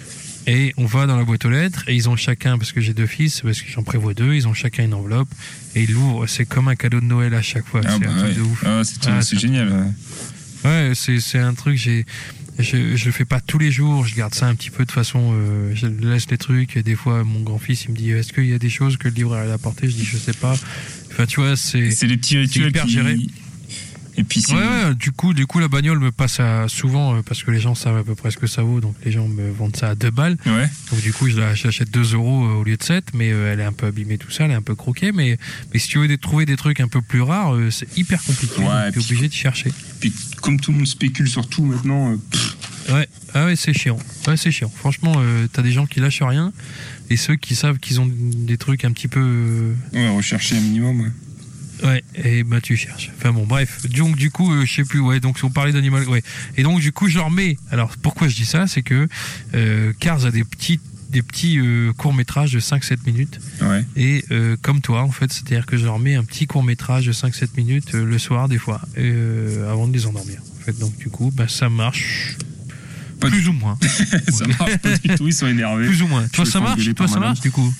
Et on va dans la boîte aux lettres et ils ont chacun, parce que j'ai 2 fils, parce que j'en prévois 2, ils ont chacun une enveloppe et ils l'ouvrent, c'est comme un cadeau de Noël à chaque fois. C'est un truc de ouf. C'est génial. Ouais, c'est un truc, je le fais pas tous les jours, je garde ça un petit peu de façon, je laisse les trucs, et des fois mon grand-fils il me dit est-ce qu'il y a des choses que le livreur a apporté, je dis je sais pas. Enfin tu vois, c'est des petits rituels hyper géré. Et puis ouais, du coup la bagnole me passe souvent parce que les gens savent à peu près ce que ça vaut, donc les gens me vendent ça à 2 balles. Ouais. Donc du coup je l'achète 2 euros au lieu de 7, mais elle est un peu abîmée tout ça, elle est un peu croquée, mais si tu veux trouver des trucs un peu plus rares, c'est hyper compliqué, donc t'es obligé de chercher. Puis comme tout le monde spécule sur tout maintenant. Ouais, c'est chiant. Ouais, c'est chiant. Franchement, t'as des gens qui lâchent rien, et ceux qui savent qu'ils ont des trucs un petit peu. Rechercher un minimum. Ouais. Ouais, et bah tu cherches. Enfin bon, bref. Donc du coup, je sais plus. Ouais, donc on parlait d'animal. Ouais. Et donc du coup, je leur mets. Alors pourquoi je dis ça, c'est que Cars a des petits courts-métrages de 5-7 minutes. Ouais. Et comme toi, en fait, c'est-à-dire que je leur mets un petit court-métrage de 5-7 minutes le soir, des fois, avant de les endormir. En fait, donc du coup, ça marche. Plus ou moins. Ça marche pas du tout, ils sont énervés. Plus ou moins. Toi, ça marche du coup.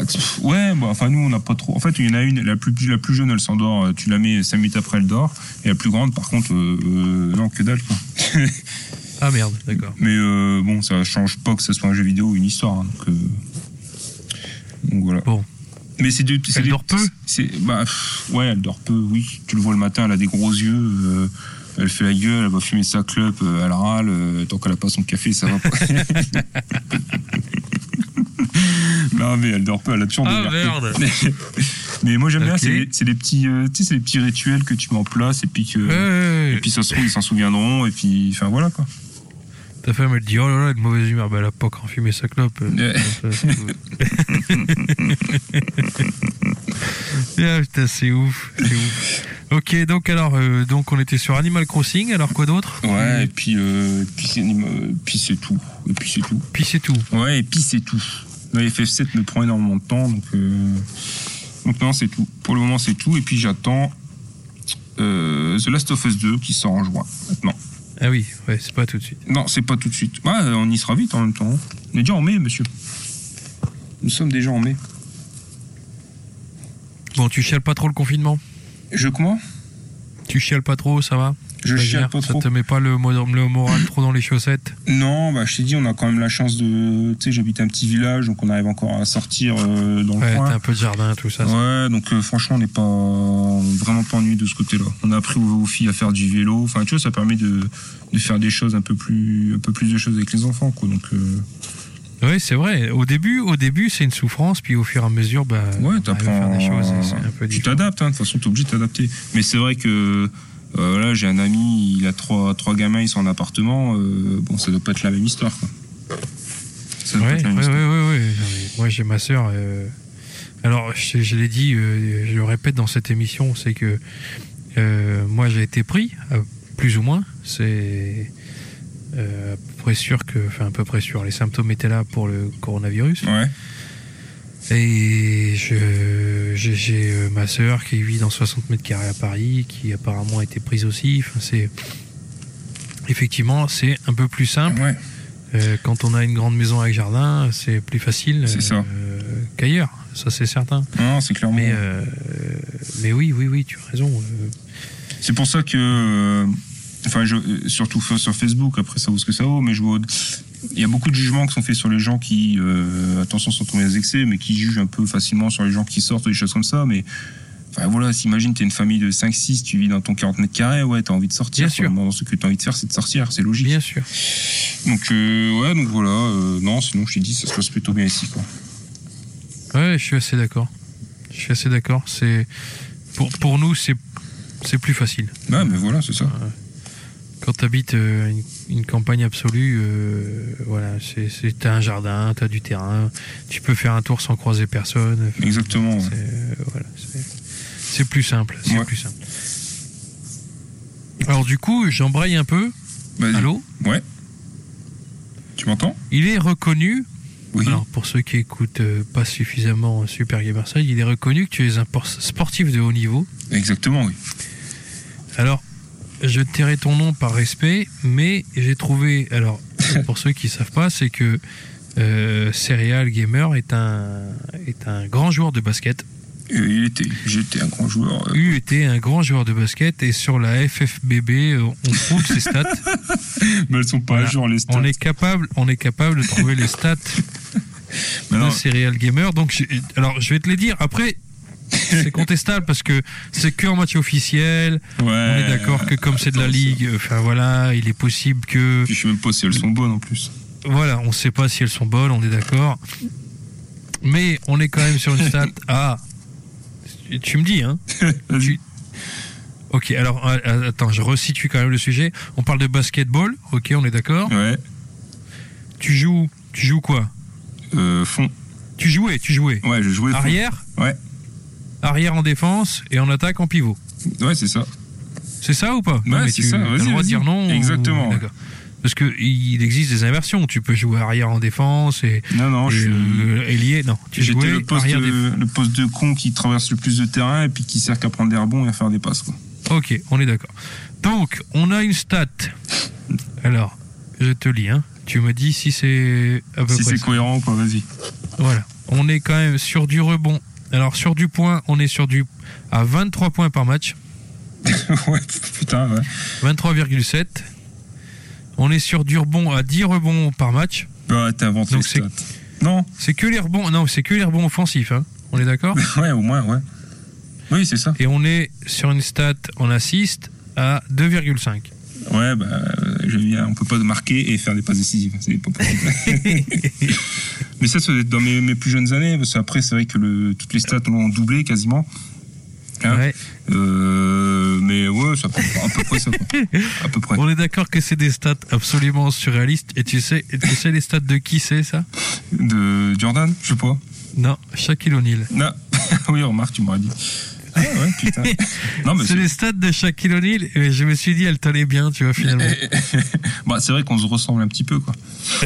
Enfin nous on n'a pas trop. En fait, il y en a une, la plus jeune, elle s'endort, tu la mets 5 minutes après, elle dort. Et la plus grande, par contre, non, que dalle quoi. Ah merde, d'accord. Mais bon, ça change pas que ce soit un jeu vidéo ou une histoire. Hein, donc voilà. Bon. Mais c'est elle dort peu. Ouais, elle dort peu. Oui, tu le vois le matin, elle a des gros yeux. Elle fait la gueule, elle va fumer sa clope, elle râle, tant qu'elle a pas son café, ça va pas. Non, mais elle dort pas, elle a toujours des merde. Mais moi j'aime bien, c'est les petits rituels que tu mets en place, et puis et puis ça se trouve, ils s'en souviendront, et puis, enfin voilà quoi. Ta femme elle dit oh là là, de mauvaise humeur, elle a pas encore fumé sa clope. Ah, putain, c'est ouf. Ok, donc alors, on était sur Animal Crossing, alors quoi d'autre? Ouais, et puis c'est tout. Puis c'est tout. Ouais, et puis c'est tout. Là, FF7 me prend énormément de temps, donc non, c'est tout. Pour le moment, c'est tout, et puis j'attends The Last of Us 2 qui sort en juin, maintenant. Ah oui, ouais, c'est pas tout de suite. Non, c'est pas tout de suite. Ouais, on y sera vite en même temps. On est déjà en mai, monsieur. Nous sommes déjà en mai. Bon, tu chiales pas trop le confinement? Comment? Tu chiales pas trop, ça va? Je chiale pas trop. Ça te met pas le moral trop dans les chaussettes? Non, je t'ai dit, on a quand même la chance de... Tu sais, j'habite un petit village, donc on arrive encore à sortir dans le coin. Ouais, t'as un peu de jardin, tout ça. Ouais, donc franchement, on n'est vraiment pas ennuyé de ce côté-là. On a appris aux filles à faire du vélo. Enfin, tu vois, ça permet de faire des choses un peu plus de choses avec les enfants, quoi. Donc... Oui, c'est vrai. Au début, c'est une souffrance, puis au fur et à mesure, ouais, t'apprends à faire des choses. C'est un peu tu t'adaptes, hein. De toute façon, t'es obligé de t'adapter. Mais c'est vrai que là, j'ai un ami, il a trois gamins, ils sont en appartement. Bon, ça doit pas être la même histoire, quoi. Ouais. Moi, j'ai ma sœur. Alors, je l'ai dit, je le répète dans cette émission, c'est que moi, j'ai été pris, plus ou moins. C'est à peu près sûr, les symptômes étaient là pour le coronavirus. Ouais. Et j'ai ma sœur qui vit dans 60 mètres carrés à Paris, qui apparemment a été prise aussi. Enfin, effectivement, c'est un peu plus simple. Ouais. Quand on a une grande maison avec jardin, c'est plus facile qu'ailleurs, ça c'est certain. Non, c'est clairement. Mais oui, tu as raison. C'est pour ça que, surtout sur Facebook, après ça vaut ce que ça vaut, mais il y a beaucoup de jugements qui sont faits sur les gens qui, attention, sont tombés aux excès, mais qui jugent un peu facilement sur les gens qui sortent, des choses comme ça, mais Enfin voilà, s'imagine t'es une famille de 5-6, tu vis dans ton 40 mètres carrés, ouais, t'as envie de sortir. Bien sûr. Dans ce que t'as envie de faire, c'est de sortir, c'est logique. Bien sûr. Donc ouais, donc voilà, non, sinon je t'ai dit, ça se passe plutôt bien ici, quoi. Ouais, je suis assez d'accord. C'est pour nous, c'est plus facile. Ouais, mais voilà, c'est ça. Quand t'habites une campagne absolue, voilà, t'as un jardin, t'as du terrain, tu peux faire un tour sans croiser personne. Enfin, exactement. Ouais. C'est plus simple. Ouais. Plus simple. Alors du coup, j'embraye un peu. Vas-y. Allô ? Ouais. Tu m'entends ? Il est reconnu. Oui. Alors pour ceux qui écoutent pas suffisamment Super Gamer Side, il est reconnu que tu es un sportif de haut niveau. Exactement, oui. Alors, je tairai ton nom par respect, mais j'ai trouvé... Alors, pour ceux qui ne savent pas, c'est que Serial Gamer est un grand joueur de basket. J'étais un grand joueur. Était un grand joueur de basket, et sur la FFBB, on trouve ses stats. Mais elles sont pas à jour, les stats. On est capable de trouver les stats de Serial Gamer. Donc, alors, je vais te les dire. Après, c'est contestable parce que c'est que en match officiel. Ouais. On est d'accord que comme c'est de la ligue, enfin voilà, il est possible que... Puis je sais même pas si elles sont bonnes en plus. Voilà, on sait pas si elles sont bonnes, on est d'accord. Mais on est quand même sur une stat à... Tu me dis, hein. Ok, alors attends, je resitue quand même le sujet. On parle de basketball, ok, on est d'accord. Ouais. Tu joues quoi? Fond. Tu jouais. Ouais, je jouais. Arrière. Ouais. Arrière en défense et en attaque en pivot. Ouais, c'est ça. C'est ça ou pas? Ouais, non, mais c'est tu ça. as le droit de dire non. Exactement. D'accord. Parce qu'il existe des inversions. Tu peux jouer arrière en défense et. Non, je suis. Ailier, non. J'étais le poste de con qui traverse le plus de terrain et puis qui sert qu'à prendre des rebonds et à faire des passes, quoi. Ok, on est d'accord. Donc, on a une stat. Alors, je te lis, hein. Tu me dis si c'est à peu près. Si c'est cohérent, quoi, vas-y. Voilà. On est quand même sur du rebond. Alors, sur du point, on est à 23 points par match. Ouais, putain, ouais. 23,7. On est sur du rebond à 10 rebonds par match. Bah, t'as inventé les stats. Non. C'est que les rebonds. Non, c'est que les rebonds offensifs, hein. On est d'accord? Ouais, au moins, ouais. Oui, c'est ça. Et on est sur une stat en assist à 2,5. Ouais, bah, on peut pas marquer et faire des passes décisives. C'est pas possible. Mais ça doit être dans mes plus jeunes années, parce qu'après, c'est vrai que toutes les stats l'ont doublé quasiment. Hein, ouais. Mais ouais, c'est à peu près ça, quoi. À peu près. On est d'accord que c'est des stats absolument surréalistes. Et tu sais les stats de qui c'est, ça? De Jordan, je sais pas. Non, Shaquille O'Neal. Non. Oui, remarque, tu m'aurais dit. Ah ouais, putain. Non, mais c'est les stats de Shaquille O'Neal, et je me suis dit, elle t'allait bien, tu vois, finalement. Bah, c'est vrai qu'on se ressemble un petit peu, quoi.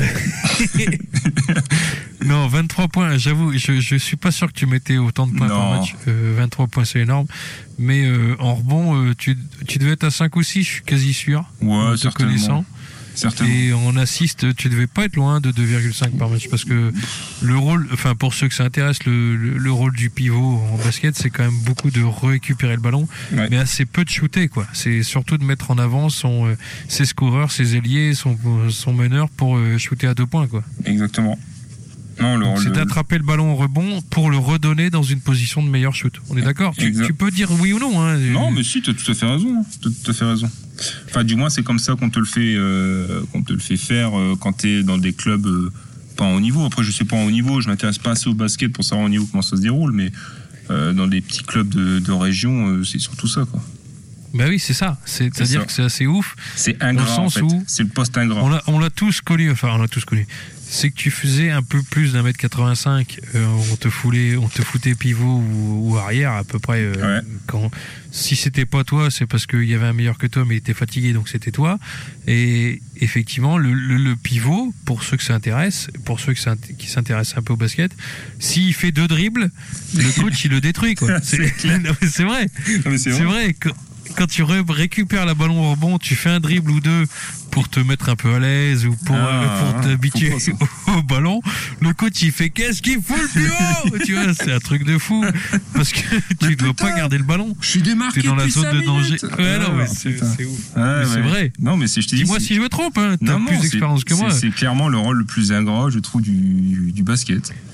Non, 23 points, j'avoue, je suis pas sûr que tu mettais autant de points par match. 23 points, c'est énorme. Mais en rebond, tu devais être à 5 ou 6, je suis quasi sûr. Ouais, certainement. Connaissant. Certainement. Et en assist, tu devais pas être loin de 2,5 par match, parce que le rôle, enfin pour ceux que ça intéresse, le rôle du pivot en basket, c'est quand même beaucoup de récupérer le ballon, ouais. Mais assez peu de shooter, quoi. C'est surtout de mettre en avant ses scoreurs, ses ailiers, son meneur pour shooter à 2 points, quoi. Exactement. Non, c'est d'attraper le ballon au rebond pour le redonner dans une position de meilleur shoot. On est d'accord? Tu peux dire oui ou non, hein. Non, mais si, t'as tout à fait raison. Enfin, du moins, c'est comme ça qu'on te le fait faire quand t'es dans des clubs pas en haut niveau. Après, je sais pas en haut niveau, je m'intéresse pas assez au basket pour savoir au niveau comment ça se déroule, mais dans des petits clubs de région, c'est surtout ça, quoi. Bah oui, c'est ça. C'est-à-dire que c'est assez ouf. C'est ingrat, en fait. C'est le poste ingrat. On l'a tous connu. C'est que tu faisais un peu plus d'1m85, on te foutait pivot ou arrière à peu près. Ouais. Si c'était pas toi, c'est parce qu'il y avait un meilleur que toi, mais il était fatigué, donc c'était toi. Et effectivement, le pivot, pour ceux que ça intéresse, qui s'intéressent un peu au basket, s'il fait 2 dribbles, le coach il le détruit, quoi. C'est vrai. C'est vrai. Quand tu récupères la ballon au rebond, tu fais un dribble ou 2 pour te mettre un peu à l'aise ou pour t'habituer au ballon. Le coach, il fait qu'est-ce qu'il fout le pivot? Tu vois, c'est un truc de fou. Parce que tu dois pas garder le ballon. Je suis démarqué. T'es dans la zone de danger. Ouais, non, mais c'est ouf. C'est vrai. Non, mais je te dis. Dis-moi si je me trompe, hein. T'as plus d'expérience que moi. C'est clairement le rôle le plus ingrat, je trouve, du basket.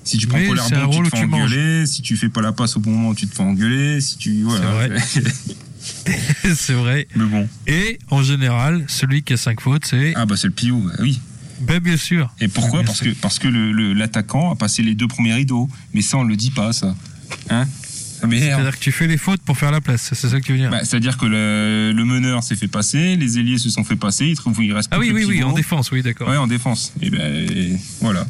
Si tu prends Mais pas l'air c'est un bon, tu rôle te où fais tu manges. engueuler. Si tu fais pas la passe au bon moment, tu te fais engueuler. Si tu, voilà. C'est vrai. C'est vrai. Mais bon. Et en général, celui qui a 5 fautes, c'est. Ah, bah, c'est le pivot, oui. Ben, bien sûr. Et pourquoi? Bien Parce que l'attaquant a passé les 2 premiers rideaux. Mais ça, on le dit pas, ça. Hein? Ça m'énerve. C'est-à-dire que tu fais les fautes pour faire la place, c'est ça que tu veux dire? Bah, c'est-à-dire que le meneur s'est fait passer, les ailiers se sont fait passer, il reste Ah plus oui, que le oui, oui, pivot. en défense, oui, d'accord. Ouais, en défense. Et ben, voilà.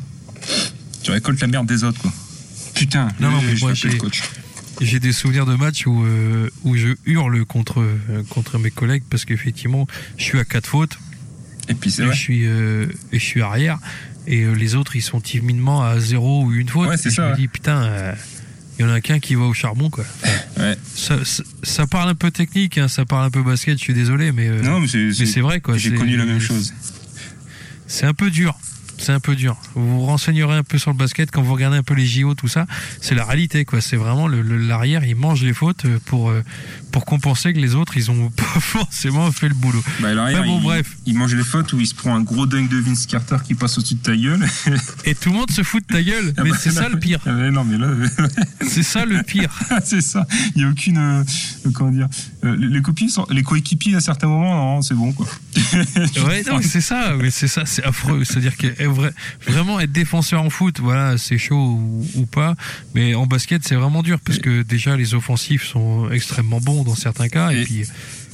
Tu récoltes la merde des autres, quoi. Putain, Non, mais je moi, m'appelle coach. J'ai des souvenirs de matchs où je hurle contre mes collègues parce qu'effectivement, je suis à 4 fautes. Et puis c'est et vrai. je suis arrière. Et les autres, ils sont timidement à 0 ou 1 faute. Ouais, c'est et ça, je me ouais. dis, putain, il y en a qu'un qui va au charbon, quoi. Ouais. Ça parle un peu technique, hein, ça parle un peu basket, je suis désolé, mais Non, mais c'est vrai, quoi. J'ai connu la même chose. C'est un peu dur. C'est un peu dur. Vous vous renseignerez un peu sur le basket quand vous regardez un peu les JO, tout ça. C'est la réalité, quoi. C'est vraiment l'arrière, il mange les fautes pour compenser que les autres, ils ont pas forcément fait le boulot. Bah, l'arrière, Bon, bref. il mange les fautes où il se prend un gros dunk de Vince Carter qui passe au-dessus de ta gueule. Et tout le monde se fout de ta gueule. Ah Mais bah, c'est ça le pire. Ah mais non, mais là, C'est ça le pire. c'est ça. Il n'y a aucune, comment dire, les coéquipiers à certains moments, non, c'est bon, quoi. Ouais, non, mais c'est ça, c'est affreux. C'est-à-dire que vraiment être défenseur en foot, voilà, c'est chaud ou pas. Mais en basket, c'est vraiment dur parce que déjà les offensifs sont extrêmement bons dans certains cas. Et puis,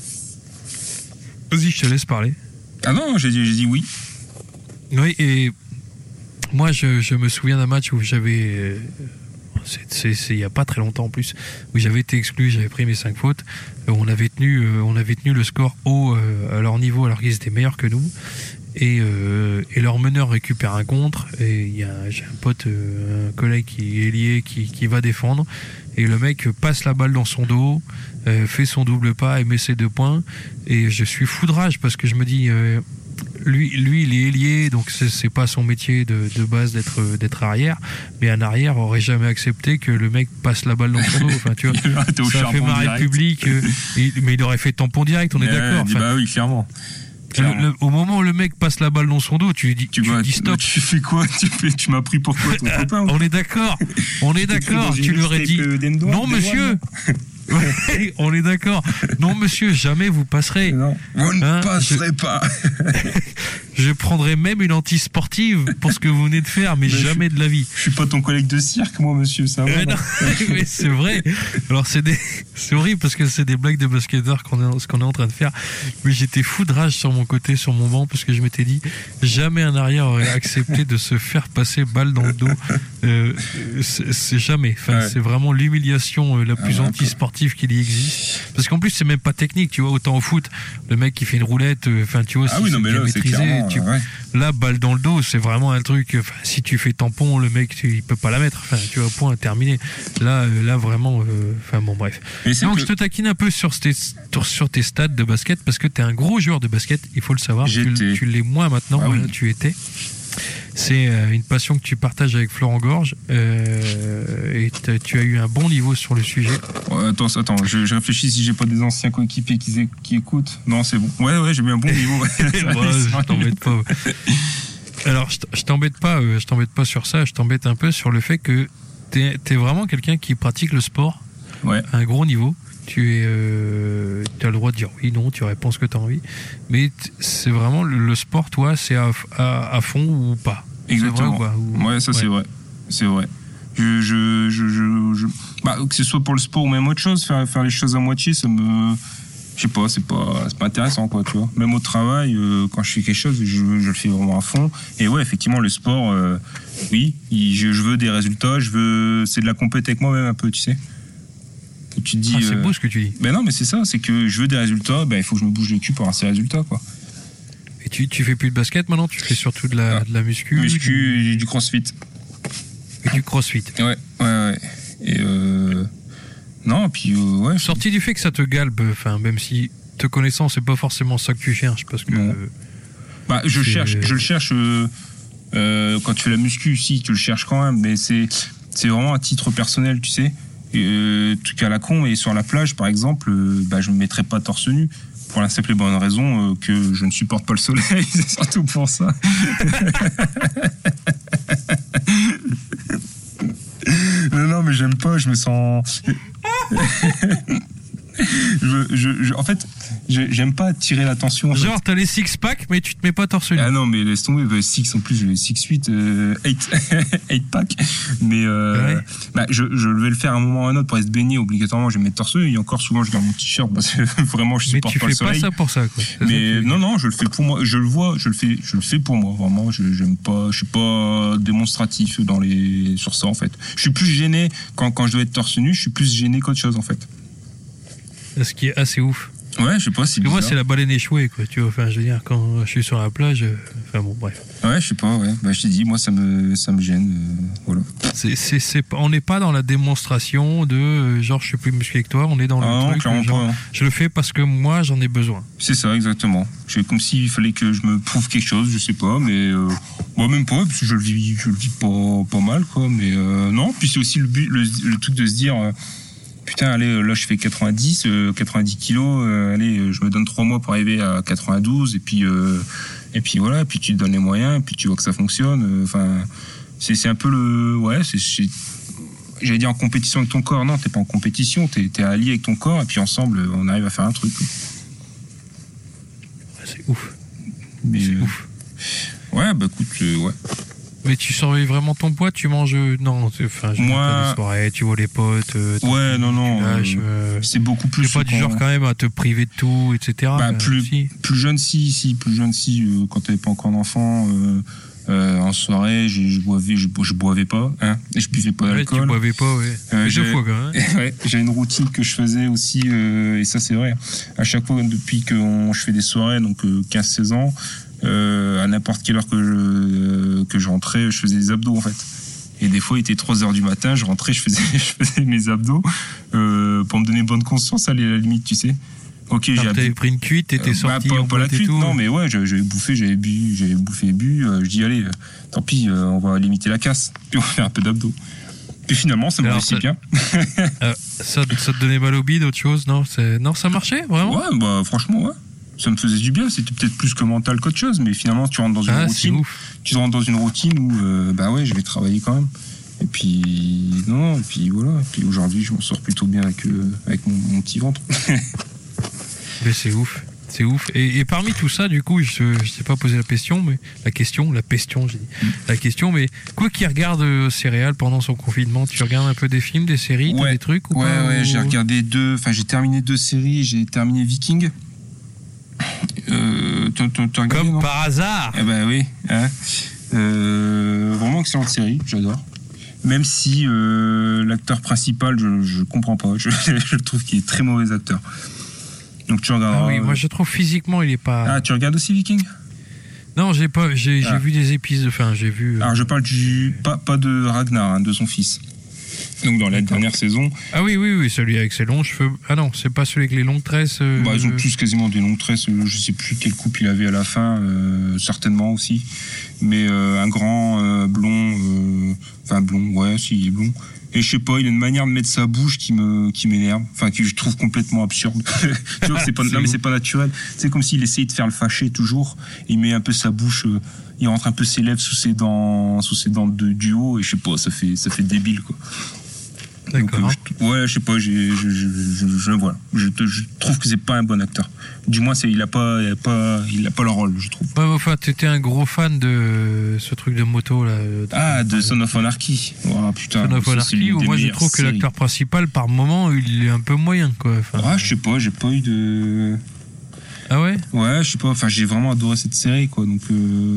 vas-y, je te laisse parler. Ah non, j'ai dit oui. Oui, et moi, je me souviens d'un match où j'avais. C'est il y a pas très longtemps en plus, où j'avais été exclu, j'avais pris mes 5 fautes. On avait tenu le score haut à leur niveau alors qu'ils étaient meilleurs que nous. Et leur meneur récupère un contre et j'ai un pote, un collègue qui est lié, qui va défendre, et le mec passe la balle dans son dos, fait son double pas et met ses 2 points, et je suis fou de rage parce que je me dis lui il est ailier, donc c'est pas son métier de base d'être arrière, mais un arrière aurait jamais accepté que le mec passe la balle dans son dos. Enfin, tu vois, ça fait marrer le public, mais il aurait fait tampon direct, on est d'accord. Enfin, bah oui, clairement. Au moment où le mec passe la balle dans son dos, tu dis stop. Tu fais quoi? Tu m'as pris pour quoi, ton copain? On est d'accord. Tu lui aurais dit non, monsieur. Ouais, on est d'accord. Non, monsieur, jamais vous passerez. Non, vous ne passerez pas. Je prendrai même une anti-sportive pour ce que vous venez de faire, mais jamais de la vie. Je suis pas ton collègue de cirque, moi, monsieur, ça va. Non, mais c'est vrai. Alors, c'est horrible parce que c'est des blagues de basketteurs ce qu'on est en train de faire. Mais j'étais fou de rage sur mon côté, sur mon banc, parce que je m'étais dit, jamais un arrière aurait accepté de se faire passer balle dans le dos. C'est jamais. Enfin, ouais. C'est vraiment l'humiliation la plus anti-sportive qu'il y existe. Parce qu'en plus, c'est même pas technique, tu vois. Autant au foot, le mec qui fait une roulette, enfin, tu vois, oui, non, mais là, maîtrisé. Ouais. Là, balle dans le dos, c'est vraiment un truc. Si tu fais tampon, le mec, il peut pas la mettre. Enfin, tu vois, point, terminé. Là, vraiment. Enfin, bon, bref. Donc, je te taquine un peu sur tes stats de basket parce que t'es un gros joueur de basket, il faut le savoir. Tu l'es moins maintenant, voilà, oui. Tu étais. C'est une passion que tu partages avec Florent Gorge et tu as eu un bon niveau sur le sujet. Ouais, attends, je réfléchis si j'ai pas des anciens coéquipiers qui écoutent. Non, c'est bon. Ouais, j'ai eu un bon niveau. Je t'embête pas. Alors, je t'embête pas sur ça. Je t'embête un peu sur le fait que t'es vraiment quelqu'un qui pratique le sport à un gros niveau. Tu as le droit de dire oui, non, tu réponds ce que tu as envie. Mais c'est vraiment le sport, toi, c'est à fond ou pas. Exactement. Ouais, ça c'est vrai. C'est vrai. Bah, que ce soit pour le sport ou même autre chose, faire les choses à moitié, ça me. Je sais pas, c'est pas intéressant, quoi, tu vois. Même au travail, quand je fais quelque chose, je le fais vraiment à fond. Et ouais, effectivement, le sport, oui, je veux des résultats, c'est de la compétition avec moi-même un peu, tu sais. Tu te dis, c'est beau ce que tu dis. Ben non, mais c'est ça, c'est que je veux des résultats, il faut que je me bouge le cul pour avoir ces résultats, quoi. Et tu fais plus de basket maintenant, tu fais surtout de la muscu. Muscu et du crossfit. Et du crossfit. Ouais. Et non, puis ouais. Sorti du fait que ça te galbe, enfin, même si te connaissant, c'est pas forcément ça que tu cherches, parce que. Bah, je le cherche. Quand tu fais la muscu, si, tu le cherches quand même, mais c'est vraiment à titre personnel, tu sais. Truc à la con, et sur la plage par exemple, je me mettrais pas torse nu pour la simple et bonne raison que je ne supporte pas le soleil. C'est surtout pour ça. j'aime pas, je me sens... en fait, j'aime pas attirer l'attention. Genre, t'as les six-pack, mais tu te mets pas torse nu. Ah non, mais laisse tomber, 6 en plus, j'ai les 6-8, 8 pack. Mais Ouais. je vais le faire à un moment ou à un autre pour être baigné, obligatoirement, je vais me mettre torse nu. Et encore souvent, je garde mon t-shirt parce que vraiment, je Mais supporte tu pas le fais pas soleil. ça pour ça, quoi. C'est ça Mais que tu- non, je le fais pour moi. Je le vois, je le fais pour moi. Vraiment, j'aime pas, je suis pas démonstratif sur ça en fait. Je suis plus gêné quand je dois être torse nu. Je suis plus gêné qu'autre chose en fait. Ce qui est assez ouf. Ouais, je sais pas si. Parce que moi, c'est la baleine échouée, quoi. Tu vois, enfin, je veux dire, quand je suis sur la plage, enfin bon, bref. Ouais, je sais pas. Ouais, je t'ai dit, moi, ça me gêne. Voilà. On n'est pas dans la démonstration de genre je suis plus musclé que toi. On est dans le Non, truc. clairement Genre, pas. Hein. je le fais parce que moi, j'en ai besoin. C'est ça, exactement. C'est comme s'il fallait que je me prouve quelque chose, je sais pas, mais moi même pas, parce que je le vis pas mal, quoi. Mais non, puis c'est aussi le truc de se dire. Putain, allez, là je fais 90 kilos, allez, je me donne 3 mois pour arriver à 92, et puis voilà, puis tu te donnes les moyens, et puis tu vois que ça fonctionne. Enfin, c'est un peu j'allais dire en compétition avec ton corps. Non, t'es pas en compétition, t'es allié avec ton corps, et puis ensemble, on arrive à faire un truc. C'est ouf. Mais, C'est ouf. Ouais, bah écoute, ouais. Mais tu surveilles vraiment ton poids, tu manges. Non, enfin, Moi- des soirées, tu vois les potes. Ouais, non, c'est beaucoup plus. C'est pas du genre quand même à te priver de tout, etc. Bah, plus jeune, plus jeune, quand t'avais pas encore d'enfant, en soirée, je boivais pas, hein, et je buvais pas Ouais, d'alcool. tu boivais pas, ouais. Mais 2 fois quand même. Ouais, j'ai une routine que je faisais aussi, et ça c'est vrai. À chaque fois, depuis que je fais des soirées, donc 15-16 ans, à n'importe quelle heure que je rentrais, je faisais des abdos en fait. Et des fois, il était 3h du matin, je rentrais, je faisais mes abdos pour me donner bonne conscience, à la limite, tu sais. Ok, Alors, t'avais pris une cuite, t'étais sorti, pas en la boîte et cuite, tout. non, mais ouais, j'avais bouffé, j'avais bouffé et bu. Je dis, allez, tant pis, on va limiter la casse. Puis on va faire un peu d'abdos. Puis finalement, ça me Alors, réussit bien. Ça te donnait mal au bide, autre chose? Non, ça marchait, vraiment? Ouais, bah franchement, ouais. Ça me faisait du bien, c'était peut-être plus que mental qu'autre chose, mais finalement, tu rentres dans une C'est routine. ouf. Tu rentres dans une routine où, bah ouais, je vais travailler quand même. Et puis, non, et puis voilà. Et puis aujourd'hui, je m'en sors plutôt bien avec mon petit ventre. Mais c'est ouf. C'est ouf. Et parmi tout ça, du coup, je sais pas poser la question, j'ai dit. La question, mais quoi qu'il regarde céréales pendant son confinement, tu regardes un peu des films, des séries, t'as des trucs ou pas? Ouais, j'ai regardé j'ai terminé 2 séries, j'ai terminé Viking. T'as regardé, Comme non? par hasard. Eh ben oui, hein. Vraiment excellente série, j'adore. Même si l'acteur principal, je comprends pas, je trouve qu'il est très mauvais acteur. Donc tu regardes. Ah oui, moi je trouve physiquement il est pas. Ah, tu regardes aussi Viking? Non, j'ai vu des épisodes, enfin j'ai vu. Alors je parle pas de Ragnar, hein, de son fils. Donc dans la dernière saison. Ah oui, celui avec ses longs cheveux. Ah non, c'est pas celui avec les longues tresses. Ils ont tous quasiment des longues tresses. Je sais plus quelle coupe il avait à la fin, certainement aussi. Mais un grand blond, blond, ouais, si il est blond. Et je sais pas, il a une manière de mettre sa bouche qui m'énerve, enfin que je trouve complètement absurde. Tu vois, mais c'est pas naturel. C'est comme s'il essayait de faire le fâché toujours. Il met un peu sa bouche, il rentre un peu ses lèvres sous ses dents du haut, et je sais pas, ça fait débile quoi. D'accord. Donc, je sais pas, voilà. Je trouve que c'est pas un bon acteur. Du moins, il a pas le rôle, je trouve. Ouais, enfin, t'étais un gros fan de ce truc de moto là. De Son of Anarchy. Oh, putain. Son of Anarchy, où moi je trouve que l'acteur principal, par moment, il est un peu moyen, quoi. Enfin, je sais pas, j'ai pas eu de. Ah ouais? Ouais, je sais pas. Enfin, j'ai vraiment adoré cette série, quoi. Donc.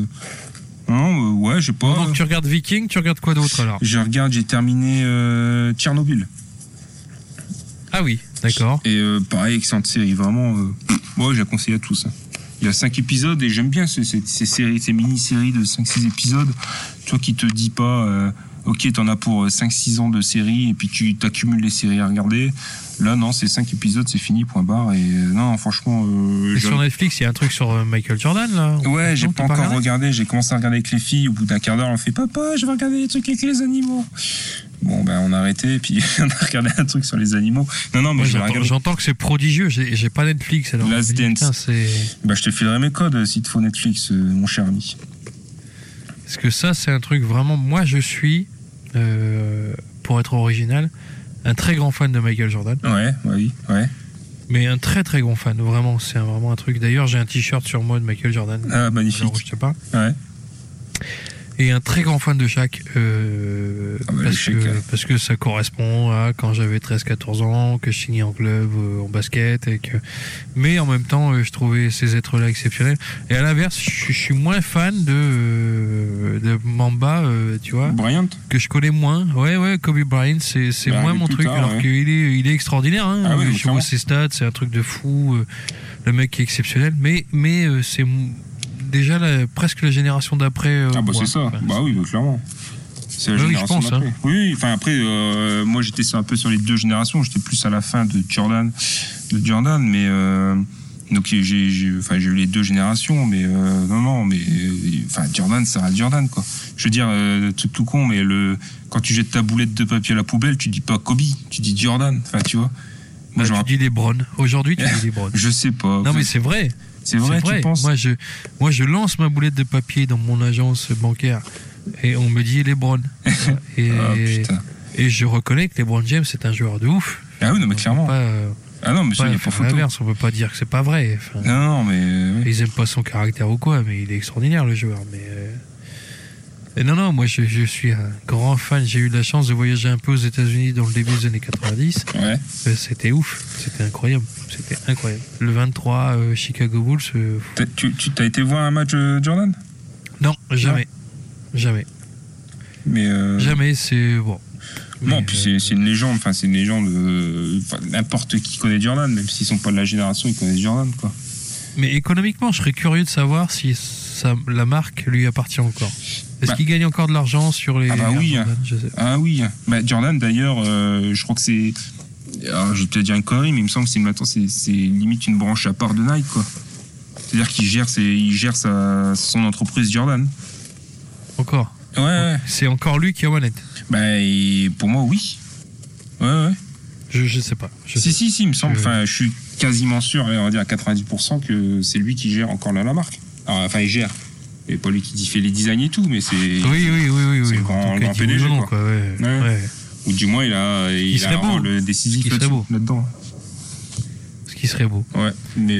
Non, ouais, je sais pas. Donc tu regardes Viking, tu regardes quoi d'autre alors? J'ai terminé Tchernobyl. Ah oui, d'accord. Et pareil, excellente série, vraiment. Moi, je la conseille à tous. Hein. Il y a 5 épisodes et j'aime bien ces séries, ces mini-séries de 5-6 épisodes. Toi qui te dis pas, ok, t'en as pour 5-6 ans de série et puis tu t'accumules les séries à regarder. Là, non, c'est 5 épisodes, c'est fini, point barre. Et non, franchement. Sur Netflix, il y a un truc sur Michael Jordan, là. Ouais, j'ai non, pas encore regardé. J'ai commencé à regarder avec les filles. Au bout d'un quart d'heure, on fait papa, je vais regarder les trucs avec les animaux. Bon, ben, on a arrêté, et puis on a regardé un truc sur les animaux. Non, mais j'entends que c'est prodigieux. J'ai pas Netflix, alors. Last Dance. Putain, je te filerai mes codes s'il te faut Netflix, mon cher ami. Parce que ça, c'est un truc vraiment. Moi, je suis. pour être original, un très grand fan de Michael Jordan. Ouais. Mais un très très grand fan, vraiment, c'est vraiment un truc. D'ailleurs, j'ai un t-shirt sur moi de Michael Jordan. Ah, magnifique. Alors, je te parle. Ouais. Et un très grand fan de Shaq, parce que ça correspond à quand j'avais 13-14 ans, que je signais en club, en basket, mais en même temps, je trouvais ces êtres-là exceptionnels. Et à l'inverse, je suis moins fan de Mamba, tu vois, Bryant. que je connais moins. Ouais, Kobe Bryant, c'est moins mon truc, alors qu'il est extraordinaire. Hein. Ah oui, je vois ses stats, c'est un truc de fou. Le mec est exceptionnel, mais c'est déjà presque la génération d'après. C'est ça. Enfin, oui, clairement. C'est la génération je pense, d'après. hein. Oui, enfin après, moi j'étais un peu sur les deux générations. J'étais plus à la fin de Jordan, mais donc j'ai eu les deux générations, mais Jordan, ça reste Jordan, quoi. Je veux dire, tout con, mais quand tu jettes ta boulette de papier à la poubelle, tu dis pas Kobe, tu dis Jordan. Enfin, tu vois. Moi, tu dis LeBron. Aujourd'hui, tu dis LeBron. Je sais pas. Non, mais c'est vrai. C'est vrai, tu penses? Moi, je lance ma boulette de papier dans mon agence bancaire et on me dit LeBron. Et je reconnais que LeBron James c'est un joueur de ouf. Ah oui, non, mais clairement. Ah non, mais ça, il n'y a pas photo. On peut pas dire que c'est pas vrai. Enfin, non, mais. Ils aiment pas son caractère ou quoi, mais il est extraordinaire, le joueur. Et non, moi je suis un grand fan. J'ai eu la chance de voyager un peu aux États-Unis dans le début des années 90. Ouais. C'était ouf, c'était incroyable. Le 23 Chicago Bulls. Tu as été voir un match Jordan? Non, jamais. Mais jamais, c'est bon. Non, puis c'est une légende. Enfin, c'est une légende. N'importe qui connaît Jordan, même s'ils sont pas de la génération, ils connaissent Jordan, quoi. Mais économiquement, je serais curieux de savoir si la marque lui appartient encore. Est-ce qu'il gagne encore de l'argent sur les... oui. Jordan, je sais pas. Ah oui. Jordan, d'ailleurs, je crois que c'est... Alors, je vais te dire une connerie, mais il me semble que maintenant, c'est limite une branche à part de Nike, quoi. C'est-à-dire qu'il gère son entreprise Jordan. Encore? Ouais. C'est encore lui qui a manette? Pour moi, oui. Ouais. Je sais pas. Si, il me semble. Enfin, je suis quasiment sûr, on va dire à 90%, que c'est lui qui gère encore la marque. Alors, enfin, il gère. Et pas lui qui fait les designs et tout, mais c'est... Oui. C'est le grand PDG, quoi. Ouais. Ou du moins, il a un rôle décisif là-dedans. Ce qui serait beau. Ouais, mais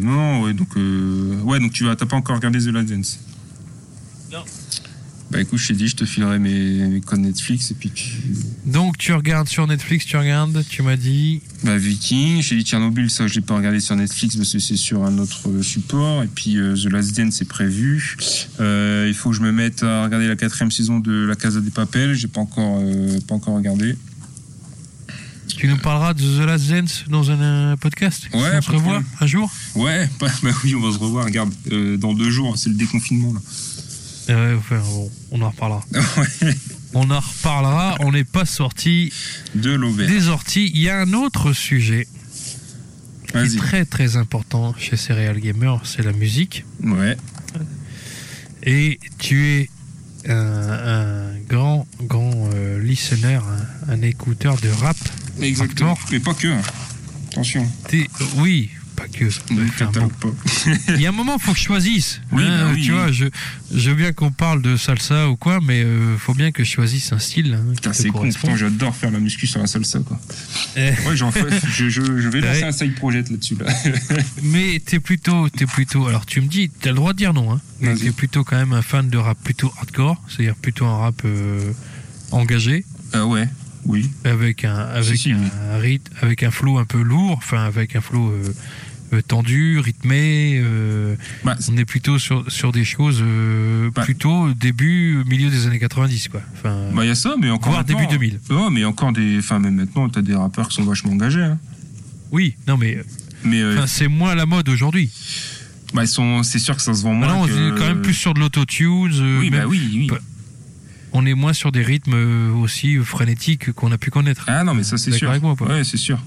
donc t'as pas encore regardé The Last Dance? Non. Écoute, je t'ai dit, je te filerai mes codes Netflix et puis Donc tu regardes sur Netflix, tu m'as dit... Viking, j'ai dit Tchernobyl, ça je l'ai pas regardé sur Netflix parce que c'est sur un autre support, et puis The Last Dance c'est prévu. Il faut que je me mette à regarder la 4e saison de La Casa des Papel, j'ai pas encore regardé. Tu nous parleras de The Last Dance dans un podcast? Ouais, on se revoit un jour? Ouais, oui, on va se revoir, regarde, dans 2 jours, c'est le déconfinement là. On en reparlera. On en reparlera, on n'est pas sorti de l'auberge. Des orties. Il y a un autre sujet qui est très très important chez Serial Gamer, c'est la musique. Ouais. Et tu es un grand listener, un écouteur de rap. Exactement. Hardcore. Mais pas que. Attention. Oui. Pas que. Il y a un moment, il faut que je choisisse. Oui, tu vois, je veux bien qu'on parle de salsa ou quoi, mais faut bien que je choisisse un style. C'est con, j'adore faire la muscu sur la salsa, quoi. Ouais, je vais lancer un side project là-dessus. Là. Mais t'es plutôt. Alors, tu me dis, t'as le droit de dire non, hein. Mais t'es plutôt quand même un fan de rap plutôt hardcore, c'est-à-dire plutôt un rap engagé. Ouais. Oui. Avec un rythme, avec un flow un peu lourd, enfin avec un flow tendu, rythmé. On est plutôt sur des choses plutôt milieu des années 90, quoi. Enfin, y a ça, mais encore voire début 2000. Oh, mais encore même maintenant, t'as des rappeurs qui sont vachement engagés. Hein. Oui, non, mais c'est moins la mode aujourd'hui. C'est sûr que ça se vend moins. On est quand même plus sur de l'autotune. Oui. On est moins sur des rythmes aussi frénétiques qu'on a pu connaître. Ah non, mais ça c'est sûr. Avec moi, ouais, c'est sûr.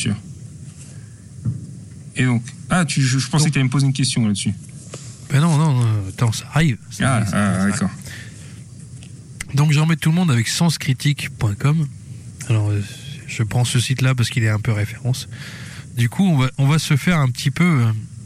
Et donc, je pensais que tu allais me poser une question là-dessus. Non, attends, ça arrive. D'accord. Donc j'emmène tout le monde avec senscritique.com. Alors, je prends ce site-là parce qu'il est un peu référence. Du coup, on va se faire un petit peu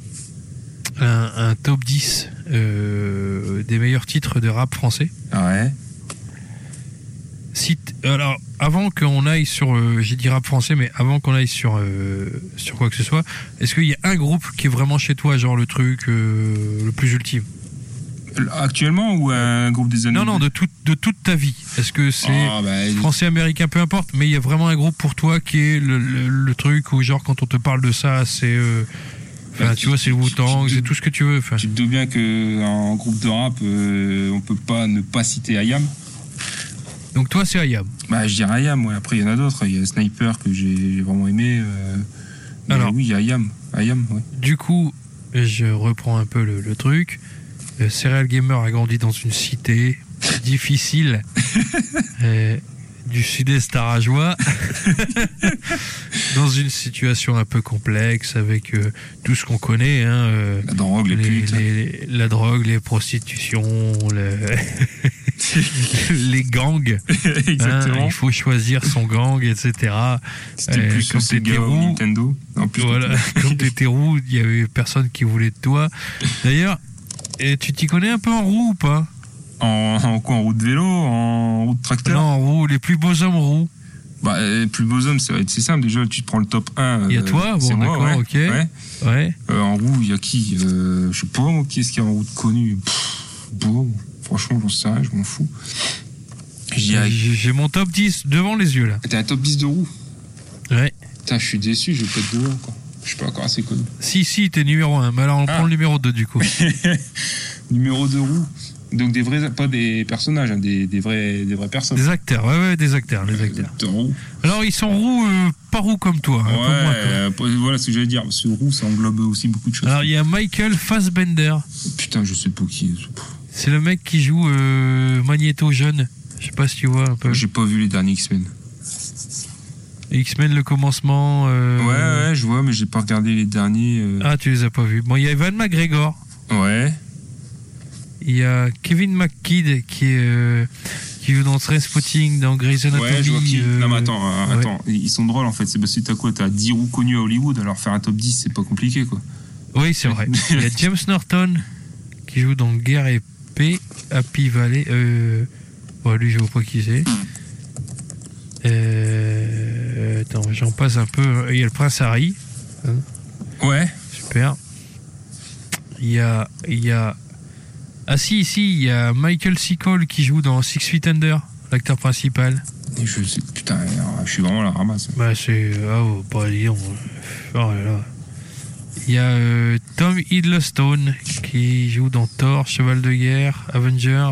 un top 10 des meilleurs titres de rap français. Ouais. Alors, avant qu'on aille sur, j'ai dit rap français, mais avant qu'on aille sur quoi que ce soit, est-ce qu'il y a un groupe qui est vraiment chez toi, genre le truc le plus ultime? Actuellement ou un groupe des années? Non, de toute ta vie. Est-ce que c'est français, américain, peu importe, mais il y a vraiment un groupe pour toi qui est le truc où, genre, quand on te parle de ça, c'est. Tu vois, c'est le Wu-Tang, c'est tout ce que tu veux. Tu te doutes bien qu'en groupe de rap, on peut pas ne pas citer IAM. Donc toi, c'est IAM. Je dirais IAM, ouais. Après, il y en a d'autres. Il y a Sniper que j'ai vraiment aimé. Alors, oui, il y a IAM, ouais. Du coup, je reprends un peu le truc. Serial Gamer a grandi dans une cité difficile du sud-est arageois, dans une situation un peu complexe avec tout ce qu'on connaît. La drogue, les putes. La drogue, les prostitutions, les gangs. Exactement. Il faut choisir son gang, etc. C'était plus comme Sega ou Nintendo. Voilà, comme t'étais roux, il y avait personne qui voulait de toi. D'ailleurs, tu t'y connais un peu en roue ou pas? En quoi? En roue de vélo? En roue de tracteur? Non, en roue, les plus beaux hommes roux. Les plus beaux hommes, c'est simple. Déjà, tu te prends le top 1. Il y a toi? Bon, d'accord, moi, ok. Ouais. En roue, il y a qui? Je sais pas, moi, qui est-ce qu'il y a en roue de connu? Bon, franchement, j'en sais rien, je m'en fous. J'ai mon top 10 devant les yeux, là. T'as un top 10 de roue? Ouais. Putain, je suis déçu, je vais pas être devant, quoi. Je suis pas encore assez connu. Si, t'es numéro 1. Mais alors, on prend le numéro 2, du coup. Numéro 2 roue. Donc des vrais, pas des personnages, des vraies personnes. Des acteurs, ouais, des acteurs. Alors ils sont roux, pas roux comme toi. Voilà ce que j'allais dire. Parce que roux, ça englobe aussi beaucoup de choses. Alors il y a Michael Fassbender. Putain, je sais pas qui. C'est le mec qui joue Magneto jeune. Je sais pas si tu vois un peu. J'ai pas vu les derniers X-Men. X-Men le commencement. Ouais, je vois, mais j'ai pas regardé les derniers. Ah, tu les as pas vus. Bon, il y a Evan McGregor. Ouais. Il y a Kevin McKidd qui joue dans Trainspotting, dans Grey's Anatomy. Ouais, je vois qui. Non, mais attends, ils sont drôles en fait. C'est parce que t'as quoi? T'as 10 roues connus à Hollywood, alors faire un top 10, c'est pas compliqué quoi. Oui, c'est vrai. Il y a James Norton qui joue dans Guerre et Paix, Happy Valley. Lui, je vois pas qui c'est. Attends, j'en passe un peu. Il y a le Prince Harry. Ouais. Super. Il y a. Ah si, il y a Michael C. Cole qui joue dans 6 Feet Under, l'acteur principal. Et je sais, putain, je suis vraiment la ramasse. C'est... pas dire. Oh là là. Il y a Tom Hiddleston qui joue dans Thor, Cheval de Guerre, Avengers,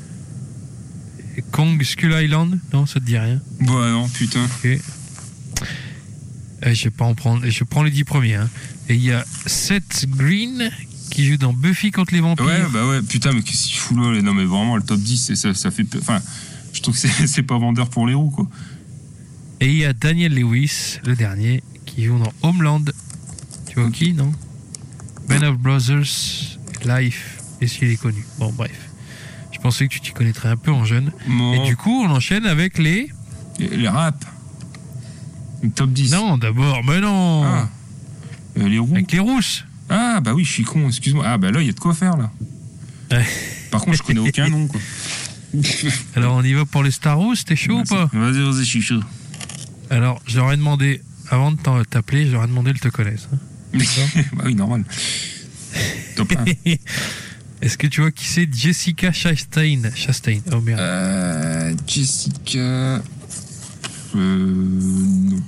Kong Skull Island. Non, ça te dit rien? Non, putain. Ok. Je vais pas en prendre. Je prends les 10 premiers. Et il y a Seth Green qui joue dans Buffy contre les vampires. Ouais, putain, mais qu'est-ce qu'il fout là? Non, mais vraiment, le top 10, ça fait. Enfin, je trouve que c'est pas vendeur pour les roues, quoi. Et il y a Daniel Lewis, le dernier, qui joue dans Homeland. Tu vois qui, non? Band of Brothers, Life, et s'il est connu. Bon, bref. Je pensais que tu t'y connaîtrais un peu en jeune. Et du coup, on enchaîne avec les raps. Le top 10. Non, d'abord, mais non. Les roues. Avec les rousses. Ah, bah oui, je suis con, excuse-moi. Ah, bah là, il y a de quoi faire, là. Par contre, je connais aucun nom, quoi. Alors, on y va pour les Star Wars, t'es chaud ou pas? Vas-y, je suis chaud. Alors, je leur ai demandé, avant de t'appeler, je leur ai demandé de te connaître. Bah oui, normal. Top 1. Est-ce que tu vois qui c'est? Jessica Chastain. Oh merde. Jessica. Non.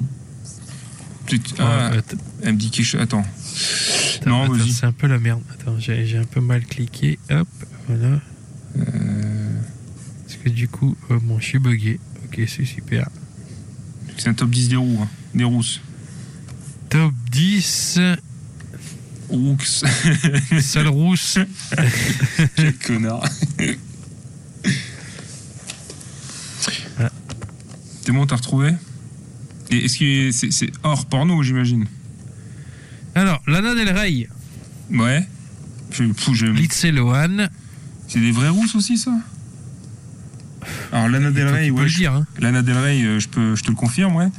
Elle me dit quelque chose. Attends. Non, vas-y. C'est un peu la merde. Attends, j'ai un peu mal cliqué. Hop, voilà. Parce que du coup, je suis bugué. Ok, c'est super. C'est un top 10 des roues, des rousses. Top 10. Roux. Sale rousse. Quel connard. C'est bon, t'as retrouvé? Et est-ce que c'est hors porno, j'imagine? Alors, Lana Del Rey. Ouais. Lindsay Lohan. C'est des vraies rousses aussi, ça? Alors, Lana Del Rey, ouais. Le dire, Lana Del Rey, je te le confirme, ouais.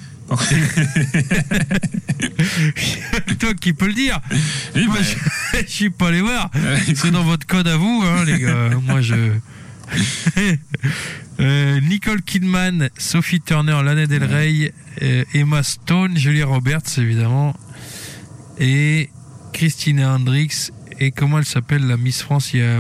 Toi qui peux le dire. Oui, moi, je suis pas allé voir. C'est dans votre code à vous, les gars. Moi, Nicole Kidman, Sophie Turner, Lana Del Rey, Emma Stone, Julia Roberts évidemment, et Christina Hendricks. Et comment elle s'appelle la Miss France? Il y a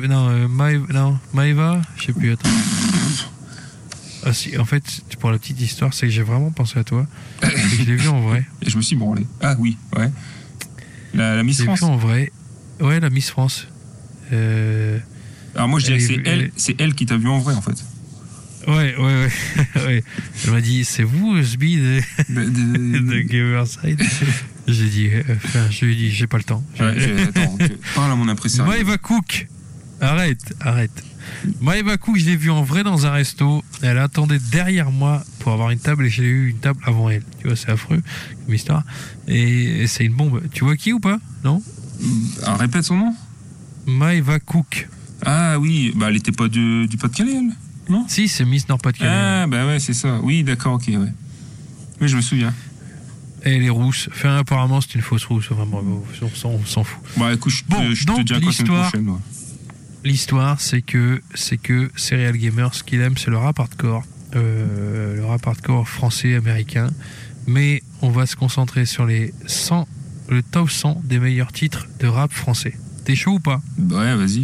Maëva, je sais plus, attends. Ah si, en fait, pour la petite histoire, c'est que j'ai vraiment pensé à toi. Et je l'ai vu en vrai. Et je me suis branlé. Ah oui, ouais. La Miss France. Je l'ai vu en vrai. Ouais, la Miss France. Alors moi je dirais que c'est elle qui t'a vu en vrai en fait. Ouais. Ouais. Elle m'a dit, c'est vous, Sbi de Gamerside. Je lui ai dit, j'ai pas le temps. Attends, parle à mon impression. Maëva Cook. Arrête. Maëva Cook, je l'ai vue en vrai dans un resto. Elle attendait derrière moi pour avoir une table et j'ai eu une table avant elle. Tu vois, c'est affreux comme histoire. Et c'est une bombe. Tu vois qui ou pas? Non? Alors, répète son nom. Maëva Cook. Ah oui, bah elle était pas du Pas-de-Calais, elle? Non? Si, c'est Miss Nord-Pas-de-Calais. Ah bah ouais, c'est ça. Oui, d'accord, ok, ouais. Oui, je me souviens. Et elle est rousse. Enfin, apparemment, c'est une fausse rousse. Enfin, bravo, on s'en fout. Bah écoute, je te dis à quoi semaine prochaine, ouais. L'histoire, c'est que Serial Gamer, ce qu'il aime, c'est le rap hardcore. Le rap hardcore français-américain. Mais on va se concentrer sur le top 100 des meilleurs titres de rap français. T'es chaud ou pas? Ouais, vas-y.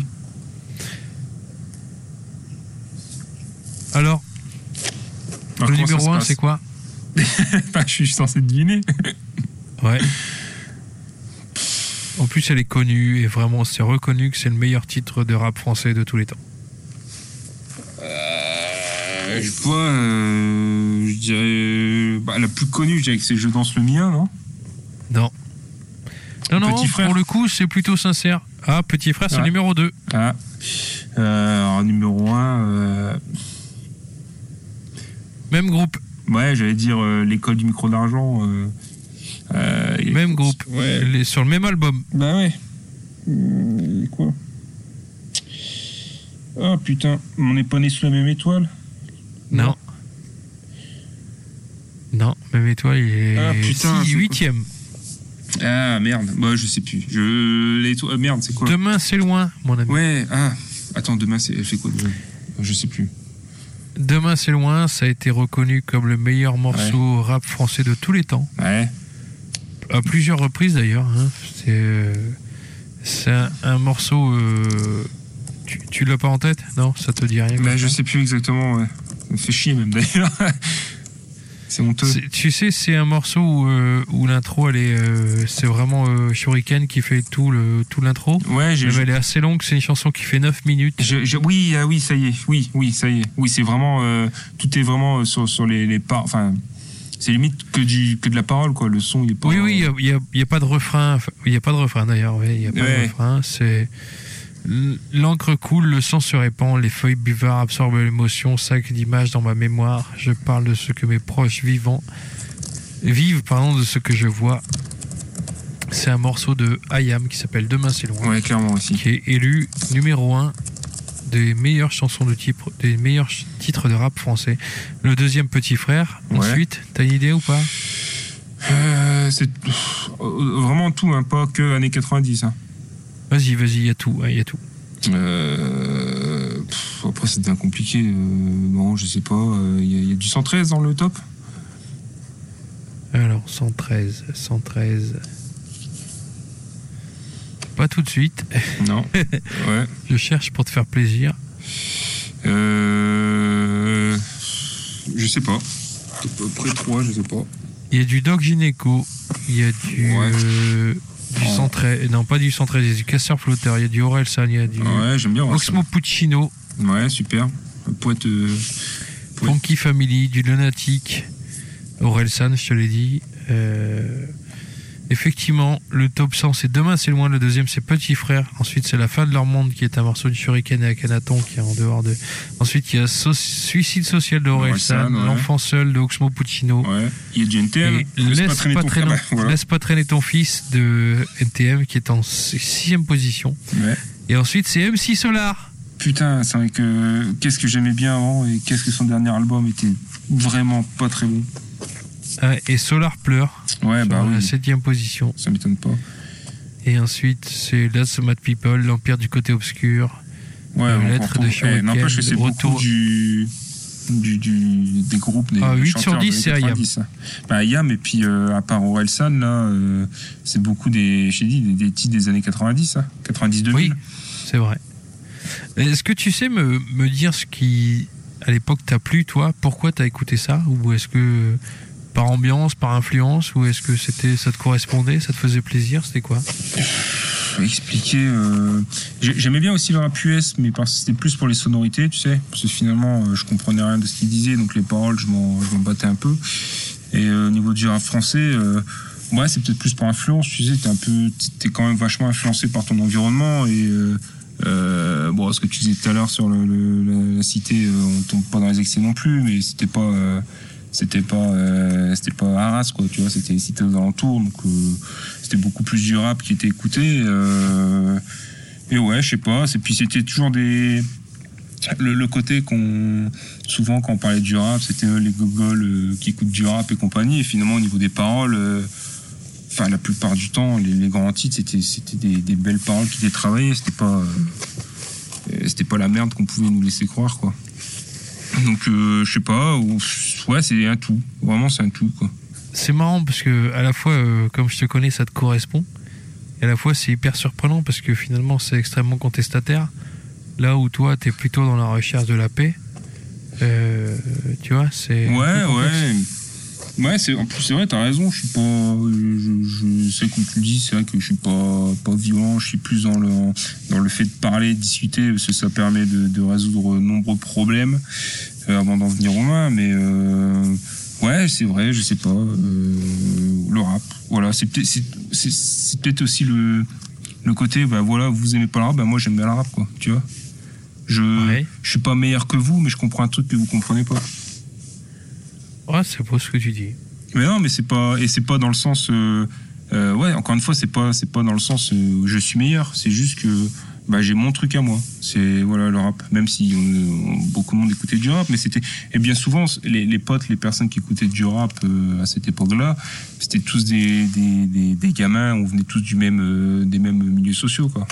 Alors, le numéro 1, c'est quoi? Bah, je suis censé deviner. Ouais. En plus, elle est connue et vraiment, c'est reconnu que c'est le meilleur titre de rap français de tous les temps. Je dirais. La plus connue, je dirais que c'est Je danse le mien, non? Non. Non, Petit Frère. pour le coup, c'est plutôt sincère. Ah, Petit Frère, c'est le numéro 2. Ah. Alors, numéro 1. Même groupe. Ouais, j'allais dire l'école du micro d'argent. Même groupe. Ouais. Sur le même album. Bah ouais. Quoi? Oh putain, on n'est pas né sous la même étoile? Non. Non, même étoile, il est 8ème. Ah merde, bah je sais plus. Merde, c'est quoi? Demain c'est loin, mon ami. Ouais, attends, demain elle fait quoi déjà? Je sais plus. Demain c'est loin, ça a été reconnu comme le meilleur morceau rap français de tous les temps. Ouais. À plusieurs reprises d'ailleurs. Hein. C'est un morceau. Tu l'as pas en tête? Non, ça te dit rien? Bah, je sais plus exactement. Ouais. Ça me fait chier même d'ailleurs. C'est honteux. Tu sais, c'est un morceau où l'intro, c'est vraiment Shuriken qui fait tout l'intro. Ouais, elle est assez longue, c'est une chanson qui fait 9 minutes. Oui, ça y est. Oui, ça y est. Oui, c'est vraiment. Tout est vraiment sur les parts. Enfin, c'est limite que de la parole, quoi. Le son, il est pas. Oui, il y a pas de refrain. Il y a pas de refrain d'ailleurs. Il y a pas de refrain. C'est. L'encre coule, le sang se répand, les feuilles buvards absorbent l'émotion, sac d'images dans ma mémoire. Je parle de ce que mes proches vivent, de ce que je vois. C'est un morceau de IAM qui s'appelle Demain c'est loin. Ouais, clairement aussi. Qui est élu numéro 1 des meilleures chansons des meilleurs titres de rap français. Le deuxième, Petit Frère. Ensuite, t'as une idée ou pas? C'est vraiment tout, hein, pas que années 90. Hein. Vas-y, il y a tout. Après, c'est bien compliqué. Non, je sais pas. Il y a du 113 dans le top? Alors, 113. Pas tout de suite. Non. Ouais. Je cherche pour te faire plaisir. Je sais pas. Près 3, je sais pas. Il y a du Doc Gynéco. Il y a du 113. Non, pas du 113. Il y a du Casseur Flotteur. Il y a du Orelsan. Il y a du j'aime bien Oxmo Puccino. Ouais, super. Poète. Funky Family. Du Lunatic. Orelsan, je te l'ai dit. Effectivement, le top 100, c'est Demain c'est loin. Le deuxième, c'est Petit Frère. Ensuite, c'est La fin de leur monde, qui est un morceau de Shuriken et Akhenaton, qui est en dehors de. Ensuite, il y a Suicide social de Orelsan, L'enfant seul de Oxmo Puccino. Ouais. Il y a du NTM. Laisse pas traîner ton fils de NTM, qui est en 6ème position. Ouais. Et ensuite, c'est MC Solar. Putain, c'est vrai que qu'est-ce que j'aimais bien avant et qu'est-ce que son dernier album était vraiment pas très bon. Et Solar pleure. Ouais, sur la 7ème position. Ça m'étonne pas. Et ensuite, c'est That's the Mad People, L'Empire du côté obscur. lettre de Shuriken, n'empêche que c'est retour... beaucoup des groupes, des 8 chanteurs sur 10, c'est Ayam. Ayam, et puis à part Orelsan, là, c'est beaucoup des titres des années 90, 90-2000. Oui, c'est vrai. Est-ce que tu sais me dire ce qui, à l'époque, t'a plu, toi? Pourquoi t'as écouté ça? Ou est-ce que par ambiance, par influence, ou est-ce que ça te correspondait, ça te faisait plaisir? C'était quoi? Expliquer. J'aimais bien aussi le rap US, mais c'était plus pour les sonorités, tu sais. Parce que finalement, je comprenais rien de ce qu'il disait, donc les paroles, je m'en battais un peu. Et au niveau du rap français, c'est peut-être plus par influence, tu sais. T'es quand même vachement influencé par ton environnement. Et ce que tu disais tout à l'heure sur la cité, on tombe pas dans les excès non plus, mais c'était pas Arras, quoi, tu vois, c'était les cités aux alentours, donc c'était beaucoup plus du rap qui était écouté, et ouais, je sais pas, et puis c'était toujours le côté souvent quand on parlait du rap, c'était les gogols qui écoutent du rap et compagnie, et finalement au niveau des paroles, la plupart du temps, les grands titres, c'était des belles paroles qui étaient travaillées, c'était pas la merde qu'on pouvait nous laisser croire, quoi. Donc je sais pas, c'est un tout, vraiment c'est un tout, quoi. C'est marrant parce que à la fois comme je te connais ça te correspond, et à la fois c'est hyper surprenant parce que finalement c'est extrêmement contestataire, là où toi t'es plutôt dans la recherche de la paix, tu vois, c'est en plus c'est vrai, t'as raison, je suis pas, je sais comme tu le dis, c'est vrai que je suis pas violent, je suis plus dans le fait de parler, de discuter, parce que ça permet de résoudre de nombreux problèmes avant d'en venir aux mains, mais c'est vrai, je sais pas, le rap, voilà, c'est peut-être aussi le côté, vous aimez pas le rap, moi j'aime bien le rap, quoi, tu vois, je suis pas meilleur que vous, mais je comprends un truc que vous comprenez pas. Ouais, c'est beau ce que tu dis. Mais non, mais c'est pas dans le sens encore une fois, c'est pas dans le sens je suis meilleur, c'est juste que j'ai mon truc à moi. C'est le rap, même si beaucoup de monde écoutait du rap, mais c'était, et bien souvent les potes, les personnes qui écoutaient du rap à cette époque-là, c'était tous des gamins, on venait tous des mêmes milieux sociaux, quoi.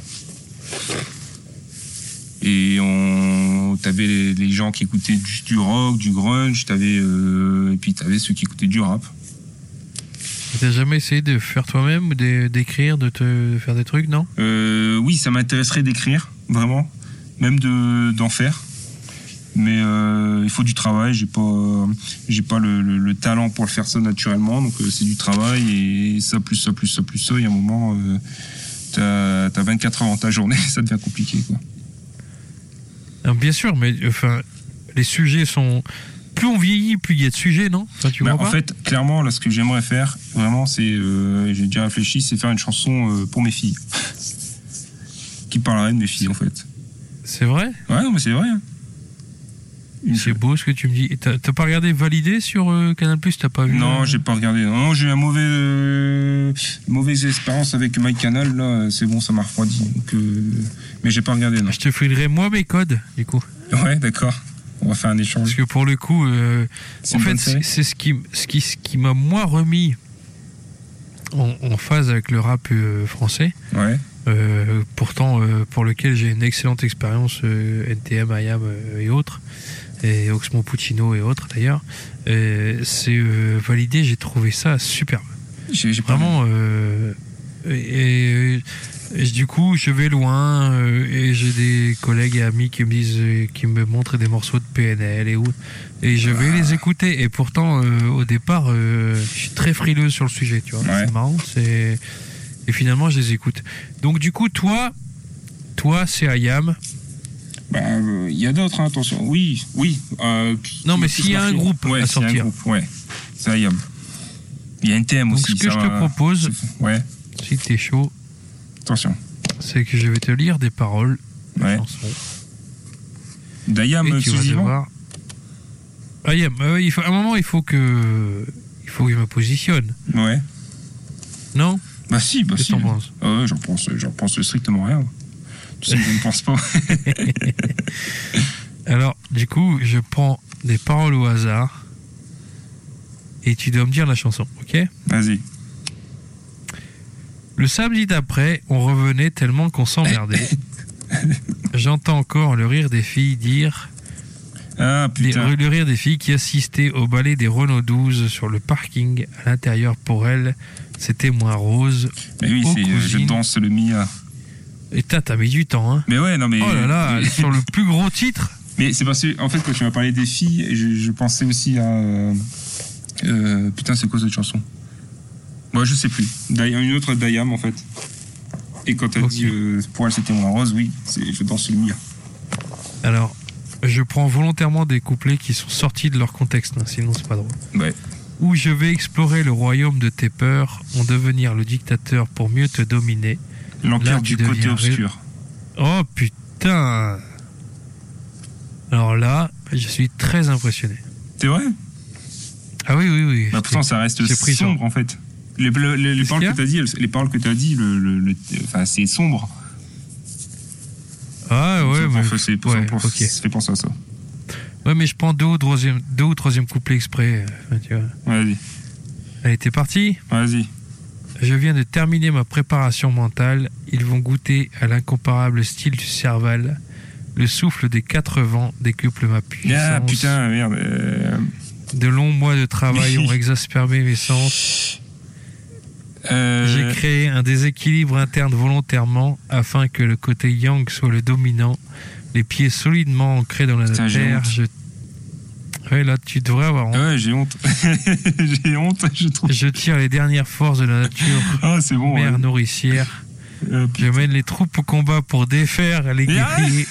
Et t'avais les gens qui écoutaient du rock, du grunge, et puis t'avais ceux qui écoutaient du rap. T'as jamais essayé de faire toi-même, d'écrire, de faire des trucs, non? Oui, ça m'intéresserait d'écrire, vraiment, même d'en faire. Mais il faut du travail, j'ai pas le talent pour le faire ça naturellement, donc c'est du travail, et ça plus ça, il y a un moment, t'as 24 heures dans ta journée, ça devient compliqué, quoi. Alors, bien sûr, mais les sujets sont... Plus on vieillit, plus il y a de sujets, non? En fait, clairement, là, ce que j'aimerais faire, vraiment, c'est... j'ai déjà réfléchi, c'est faire une chanson pour mes filles. Qui parlerait de mes filles, en fait. C'est vrai? Ouais, non, mais c'est vrai. Hein. C'est beau ce que tu me dis. T'as pas regardé Validé sur Canal+, t'as pas vu? Non, j'ai pas regardé. Non, j'ai eu une mauvaise expérience avec MyCanal, là. C'est bon, ça m'a refroidi. Donc, mais j'ai pas regardé, non. Je te filerai moi mes codes, du coup. Ouais, d'accord. On va faire un échange. Parce que pour le coup, en fait, c'est ce qui m'a moi remis en phase avec le rap français. Ouais. Pourtant, pour lequel j'ai une excellente expérience, NTM, IAM et autres, et Oxmo Puccino et autres d'ailleurs. C'est Validé, j'ai trouvé ça superbe. J'ai vraiment. Du coup, je vais loin et j'ai des collègues et amis qui me disent, qui me montrent des morceaux de PNL et je vais les écouter. Et pourtant, au départ, je suis très frileux sur le sujet, tu vois. Ouais. C'est marrant, et finalement, je les écoute. Donc, du coup, toi, c'est IAM. Il y a d'autres, hein, attention. Oui. Non, mais s'il y a un groupe à sortir. C'est IAM. Il y a NTM aussi. Donc, ce que je te propose, si t'es chaud, attention, c'est que je vais te lire des paroles de chansons. D'IAM exclusivement. IAM, à un moment, il faut que je me positionne. Ouais. Non? Bah si. Qu'est-ce que t'en penses? J'en pense strictement rien. Tu sais que je ne pense pas. Alors, du coup, je prends des paroles au hasard et tu dois me dire la chanson, ok? Vas-y. Le samedi d'après, on revenait tellement qu'on s'emmerdait. J'entends encore le rire des filles dire... Ah, putain. Le rire des filles qui assistaient au ballet des Renault 12 sur le parking. À l'intérieur, pour elles, c'était moins rose. Mais oui, je danse le Mia. Et t'as mis du temps, hein. Mais ouais, non mais... Oh là là, sur le plus gros titre. Mais c'est parce que, en fait, quand tu m'as parlé des filles, je pensais aussi à... putain, c'est quoi cette chanson? Moi, je sais plus. Une autre d'Ayam, en fait. Et quand t'as dit, pour elle, c'était moins rose, oui, je danse le Mia. Alors, je prends volontairement des couplets qui sont sortis de leur contexte, hein, sinon c'est pas drôle. Ouais. Où je vais explorer le royaume de tes peurs, en devenir le dictateur pour mieux te dominer. L'empire du côté obscur. Oh putain! Alors là, je suis très impressionné. C'est vrai? Ah oui, oui, oui. Bah pourtant, ça reste sombre, en fait. Les paroles que tu as dit, enfin, c'est sombre. Ah ouais, mais... Ça fait penser à ça. Ouais, mais je prends deux ou troisième couplet exprès. Tu vois. Vas-y. Allez, t'es parti? Vas-y. Je viens de terminer ma préparation mentale. Ils vont goûter à l'incomparable style du Serval. Le souffle des 4 vents décuple ma puissance. Ah putain, merde. De longs mois de travail ont exaspéré mes sens. J'ai créé un déséquilibre interne volontairement afin que le côté yang soit le dominant. Les pieds solidement ancrés dans la terre. Ouais, là, tu devrais avoir honte. Ouais, j'ai honte. J'ai honte, je trouve. Je tire les dernières forces de la nature. Ah, c'est bon. Mère nourricière. Je mène les troupes au combat pour défaire les guerriers.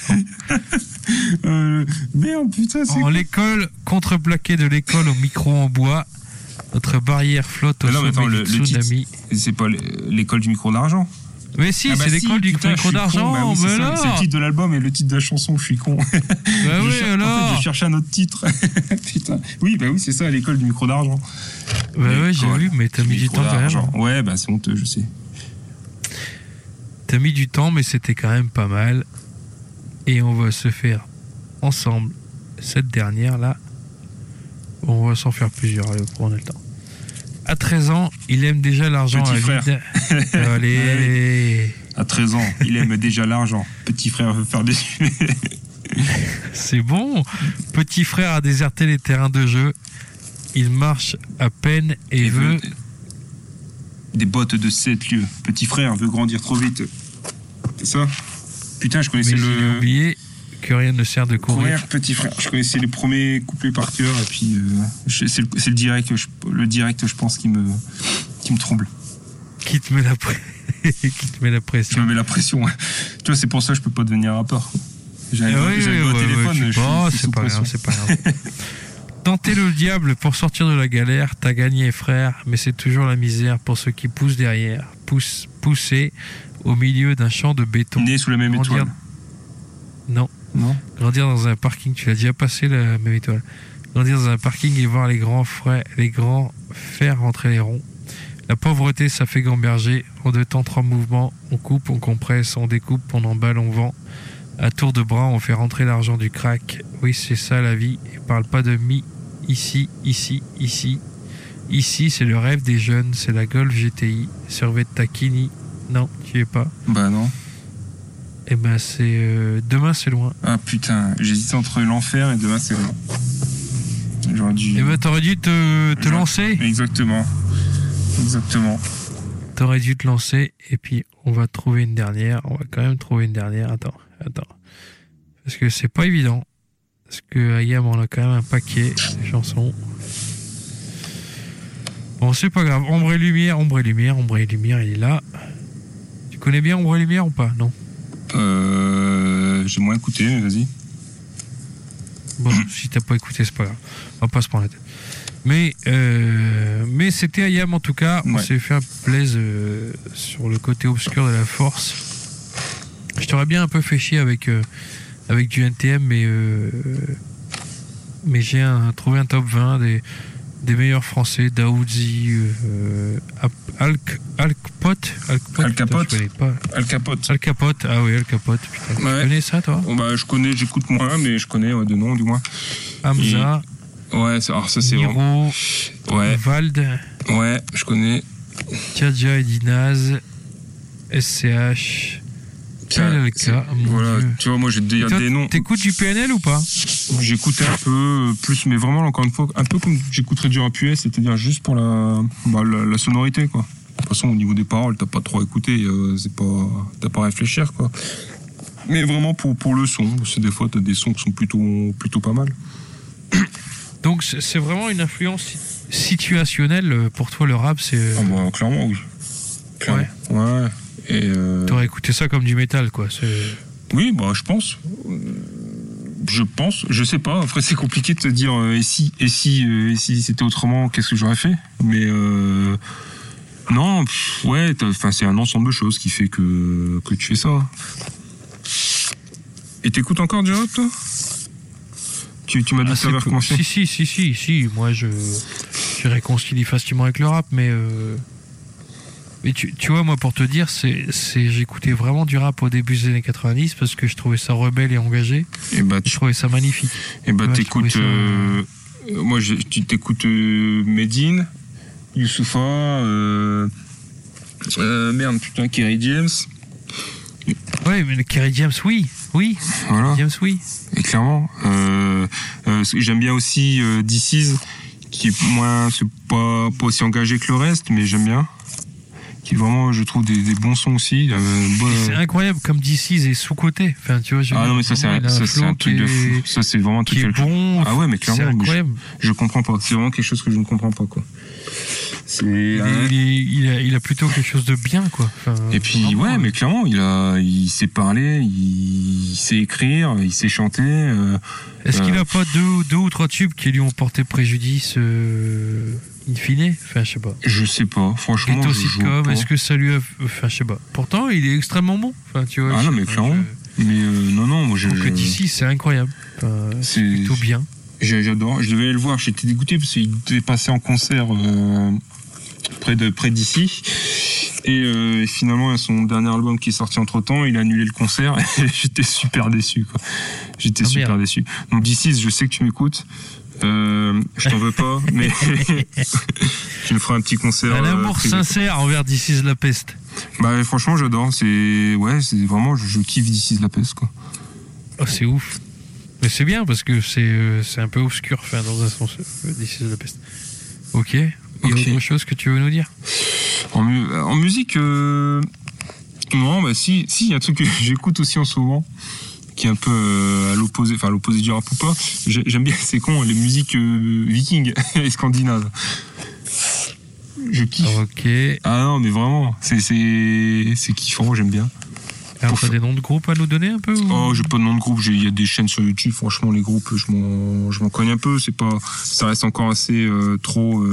Merde, putain, c'est en l'école, contreplaqué de l'école au micro en bois. Notre barrière flotte au sommet du tsunami. C'est pas l'école du micro d'argent? Mais si, c'est l'école du micro d'argent. Bah oui, c'est le titre de l'album et le titre de la chanson, je suis con. Bah oui, alors. En fait, je cherchais un autre titre. Putain. Oui, bah oui, c'est ça, l'école du micro d'argent. Bah ouais, j'ai vu, mais t'as mis du temps quand même. Ouais, bah c'est honteux, je sais. T'as mis du temps, mais c'était quand même pas mal. Et on va se faire ensemble cette dernière là. On va s'en faire plusieurs pour on a le temps. À 13 ans, il aime déjà l'argent à vide. Allez. À 13 ans, il aime déjà l'argent. Petit frère veut faire des... C'est bon. Petit frère a déserté les terrains de jeu. Il marche à peine et veut... Des bottes de 7 lieues. Petit frère veut grandir trop vite. C'est ça? Putain, je connaissais j'ai oublié que rien ne sert de courir. Petit frère. Je connaissais les premiers couplets par cœur et puis c'est le direct, je pense, qui me trouble. Qui te met la pression. Qui me met la pression. Ouais. Tu vois, c'est pour ça que je peux pas devenir rappeur. J'ai un téléphone. C'est pas grave. Tenter le diable pour sortir de la galère, t'as gagné, frère, mais c'est toujours la misère pour ceux qui poussent derrière. Pousser au milieu d'un champ de béton. Né sous la même étoile. Non. Grandir dans un parking, tu l'as déjà passé la même étoile. Grandir dans un parking et voir les grands faire rentrer les ronds. La pauvreté, ça fait gamberger. En 2 temps, 3 mouvements. On coupe, on compresse, on découpe, on emballe, on vend. À tour de bras, on fait rentrer l'argent du crack. Oui, c'est ça la vie. Et parle pas de ici. Ici, c'est le rêve des jeunes. C'est la Golf GTI. Survey de Takini. Non, tu y es pas. Bah non. Eh ben c'est... demain, c'est loin. Ah putain, j'hésite entre l'enfer et demain, c'est loin. J'aurais dû... Eh ben t'aurais dû te lancer. Exactement. T'aurais dû te lancer et puis on va trouver une dernière. On va quand même trouver une dernière. Attends. Parce que c'est pas évident. Parce que Ayam on a quand même un paquet de chansons. Bon, c'est pas grave. Ombre et lumière, il est là. Tu connais bien Ombre et lumière ou pas? Non. J'ai moins écouté, mais vas-y. Bon, si t'as pas écouté, c'est pas grave. On va pas se prendre la tête. Mais c'était Ayam en tout cas. On s'est fait un plaisir sur le côté obscur de la force. Je t'aurais bien un peu fait chier avec du NTM, mais j'ai trouvé un top 20 des meilleurs français. Daoudzi, Al Capote. Ah oui, Al Capote. Putain, tu connais ça, toi? Bah, je connais, j'écoute moins, mais je connais de nom, du moins. Hamza. Ouais, alors ça c'est Miro. Ouais. Vald. Ouais, je connais. Tchadja et Dinaz. SCH. PLK, mon voilà, Dieu. tu vois, moi j'ai Et toi, des noms. T'écoutes du PNL ou pas? J'écoutais un peu plus, mais vraiment encore une fois, un peu comme j'écouterais du rap US, c'est-à-dire juste pour la sonorité, quoi. De toute façon, au niveau des paroles, t'as pas trop à écouter, t'as pas à réfléchir, quoi. Mais vraiment pour le son, c'est des fois t'as des sons qui sont plutôt pas mal. Donc c'est vraiment une influence situationnelle pour toi, le rap, c'est... Ah bah clairement oui. Clairement. Ouais. Et t'aurais écouté ça comme du métal, quoi. Oui, bah je pense, je sais pas. Après c'est compliqué de te dire et si c'était autrement, qu'est-ce que j'aurais fait. Mais non, ouais, c'est un ensemble de choses qui fait que tu fais ça. Et t'écoutes encore du rap, toi? Tu m'as dit que ça avait recommencé. Si. Moi, je réconcilie facilement avec le rap, mais tu vois, moi, pour te dire, j'écoutais vraiment du rap au début des années 90 parce que je trouvais ça rebelle et engagé. Et bah, je trouvais ça magnifique. Et bah, t'écoutes. Moi, tu t'écoutes Medine, Youssoupha, merde, putain, Kerry James. Ouais, mais Kerry James, oui. Voilà. James, oui. Et clairement, j'aime bien aussi DC's, qui est c'est pas aussi engagé que le reste, mais j'aime bien. Qui vraiment, je trouve des bons sons aussi. C'est incroyable comme DC's est sous-côté. Enfin, tu vois, non, mais ça c'est un truc de fou. Ça c'est vraiment un truc qui est bon. Ah ouais, mais clairement, c'est incroyable. Je comprends pas. C'est vraiment quelque chose que je ne comprends pas, quoi. Il a plutôt quelque chose de bien, quoi. Enfin, et puis ouais, mais clairement il sait parler, il sait écrire, il sait chanter. Est-ce qu'il a pas deux ou trois tubes qui lui ont porté préjudice in fine? Enfin, je sais pas. Je sais pas, franchement. Est-ce que ça lui a... Enfin, je sais pas. Pourtant, il est extrêmement bon. Enfin, tu vois. Ah non, mais clairement. Mais non, moi que d'ici, c'est incroyable. Enfin, c'est plutôt bien. J'adore. Je devais aller le voir. J'étais dégoûté parce qu'il devait passer en concert près d'ici. Et finalement, il y a son dernier album qui est sorti entre temps. Il a annulé le concert. Et j'étais super déçu, quoi. Super déçu. Donc d'ici, je sais que tu m'écoutes. Je t'en veux pas, mais tu me feras un petit concert. Un amour sincère envers This Is La Peste. Bah franchement, j'adore. C'est vraiment, je kiffe This Is La Peste, quoi. Oh, c'est ouf. Mais c'est bien parce que c'est un peu obscur, enfin, dans un sens. This Is La Peste. Ok. Il y a autre chose que tu veux nous dire? En musique, non, bah si, il y a un truc que j'écoute aussi en ce moment, qui est un peu à l'opposé du rap ou pas. J'aime bien, c'est con, les musiques vikings et scandinaves. Je kiffe. Ok. Ah non, mais vraiment, c'est kiffant, j'aime bien. Alors, t'as des noms de groupes à nous donner un peu ou... Oh, j'ai pas de nom de groupe, il y a des chaînes sur YouTube, franchement, les groupes, je m'en connais un peu, ça reste encore assez trop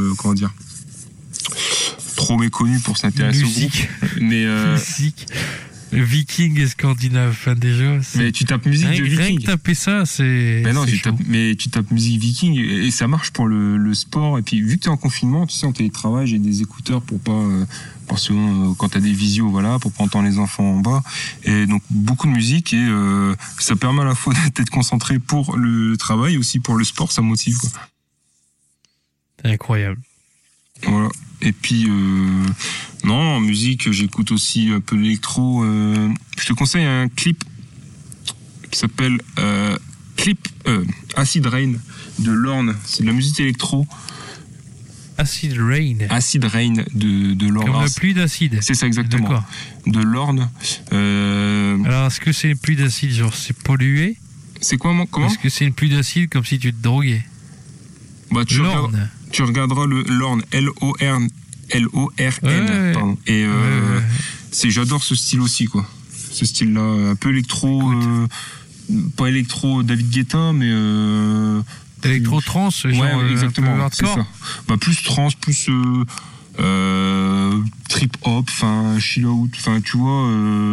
méconnu pour s'intéresser au groupe. Mais musique. Viking et scandinave, enfin déjà. Mais tu tapes musique de viking. Rien que taper ça, c'est. Mais non, tu tapes musique viking et ça marche pour le sport. Et puis vu que t'es en confinement, tu sais, en télétravail, j'ai des écouteurs pour pas, parce que quand t'as des visios, voilà, pour pas entendre les enfants en bas. Et donc beaucoup de musique et ça permet à la fois d'être concentré pour le travail, aussi pour le sport, ça motive, quoi. C'est incroyable. Voilà. Et puis, non, en musique, j'écoute aussi un peu l'électro. Je te conseille un clip qui s'appelle Acid Rain de Lorne. C'est de la musique électro. Acid Rain. Acid Rain de Lorne. Comme la pluie d'acide. C'est ça, exactement. D'accord. De Lorne. Alors, est-ce que c'est une pluie d'acide, genre c'est pollué? C'est quoi, comment? Est-ce que c'est une pluie d'acide comme si tu te droguais? Bah, tu regarderas le Lorne, L-O-R-N, ouais, pardon. Et j'adore ce style aussi, quoi. Ce style-là, un peu électro, pas électro David Guetta, mais électro-trans, genre exactement, un peu hardcore. c'est ça. Bah, plus trans, plus trip-hop, enfin chill out, enfin tu vois.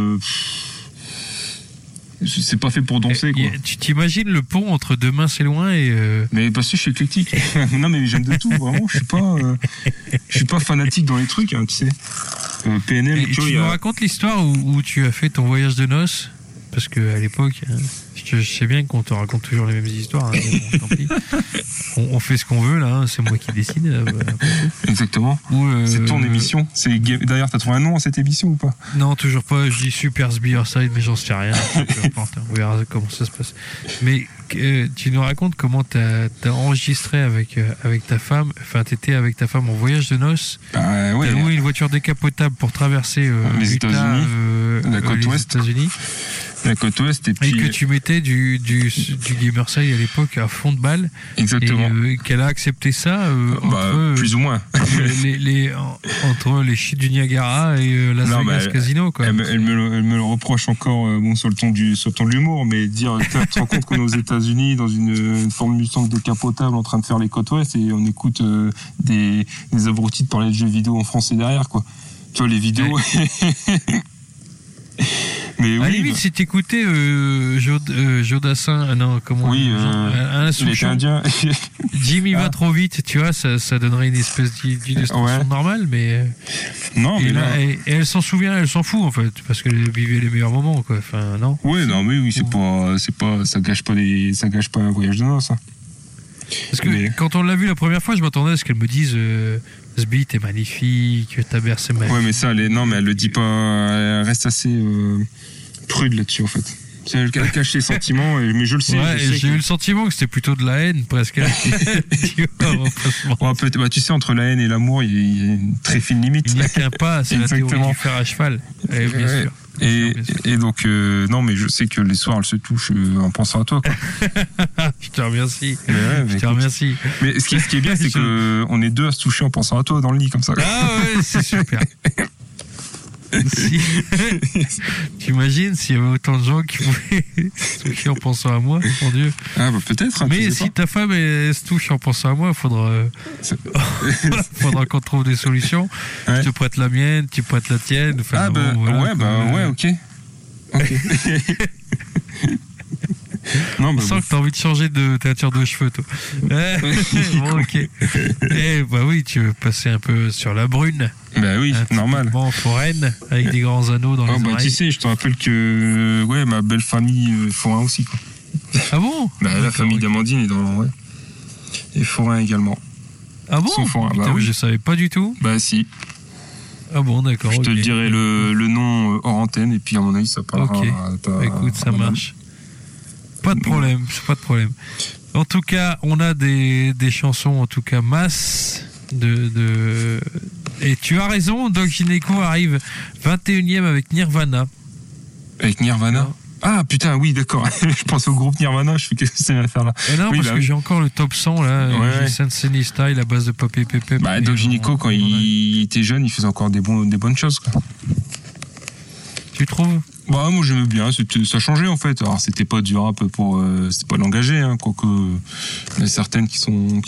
C'est pas fait pour danser, quoi. Tu t'imagines le pont entre Demain c'est loin et Mais parce que je suis éclectique. Non, mais j'aime de tout, vraiment. Je suis pas fanatique dans les trucs, hein, tu sais. PNL, tu nous racontes l'histoire où tu as fait ton voyage de noces parce que à l'époque, je sais bien qu'on te raconte toujours les mêmes histoires. Hein, mais bon, tant pis. On fait ce qu'on veut là, c'est moi qui décide. Exactement. C'est ton émission. D'ailleurs, t'as trouvé un nom à cette émission ou pas? Non, toujours pas. Je dis Super Side, mais j'en sais rien. Peu importe, on verra comment ça se passe. Mais tu nous racontes comment t'as enregistré avec ta femme. Enfin, t'étais avec ta femme en voyage de noces. Ouais. T'as loué une voiture décapotable pour traverser les États-Unis, la côte ouest. La côte ouest et puis. Et que tu mettais du Gamerside à l'époque à fond de balle. Exactement. Et qu'elle a accepté ça entre, plus ou moins. entre les chutes du Niagara et Las Vegas Casino, quoi. Elle me le reproche encore sur le ton de l'humour, mais dire, tu te rends compte qu'on est aux États-Unis dans une Ford Mustang décapotable en train de faire les côtes ouest et on écoute des abrutis de parler de jeux vidéo en français derrière, quoi. Tu vois les vidéos. Ouais. Mais à la limite, si t'écoutais Jodassin, non, comment il était indien. Jimmy va trop vite, tu vois, ça donnerait une espèce d'illustration normale, mais. Non, mais là. Et elle s'en souvient, elle s'en fout, en fait, parce qu'elle vivait les meilleurs moments, quoi. Enfin, non. Oui, non, mais oui, c'est pas, ça gâche pas un voyage de noces, hein. Parce que quand on l'a vu la première fois, je m'attendais à ce qu'elle me dise ce beat est magnifique, ta berce est magnifique. Ouais, mais ça, elle le dit pas. Elle reste assez prude là-dessus, en fait. Elle cache ses sentiments, mais je le sais. Ouais, j'ai eu le sentiment que c'était plutôt de la haine, presque. Tu sais, entre la haine et l'amour, il y a une très fine limite. Il n'y a qu'un pas, c'est la théorie du fer à cheval. Bien sûr. Et donc, non, mais je sais que les soirs, elle se touche en pensant à toi, quoi. Je te remercie. Je te remercie. Mais ce qui est bien, c'est qu'on est deux à se toucher en pensant à toi dans le lit, comme ça. Ah ouais, c'est super. T'imagines s'il y avait autant de gens qui pouvaient se toucher en pensant à moi, mon Dieu. Ah, bah peut-être. Mais si ta femme elle se touche en pensant à moi, faudra qu'on trouve des solutions. Ouais. Je te prête la mienne, tu prêtes la tienne. Enfin, ok. Non, on sent que t'as envie de changer de teinture de cheveux, toi. Bon, ok. Bah oui, tu veux passer un peu sur la brune. Bah oui, normal. Foraine, avec des grands anneaux dans les oreilles. Tu sais, je te rappelle que ma belle famille forain aussi, quoi. Ah bon? La famille d'Amandine est dans et forain également. Ah bon? Putain, je savais pas du tout. Bah si. Ah bon, d'accord. Je te dirai le nom hors antenne et puis à mon avis ça parlera. Ok. Écoute, ça marche. Pas de problème, pas de problème. En tout cas, on a des chansons, en tout cas masse et tu as raison, Doc Gineco arrive 21e avec Nirvana. Avec Nirvana? Ah putain, oui, d'accord. Je pense au groupe Nirvana, je fais qu'est-ce que c'est à faire là? Non, parce que j'ai encore le top 100 là. J'ai Sensei Style à base de Pop et Pépé. Doc Gineco, quand il était jeune, il faisait encore des bonnes choses, quoi. Tu trouves? Moi j'aimais bien, ça changeait en fait. Alors c'était pas du rap c'était pas l'engagé, hein, quoique il y en a certaines qui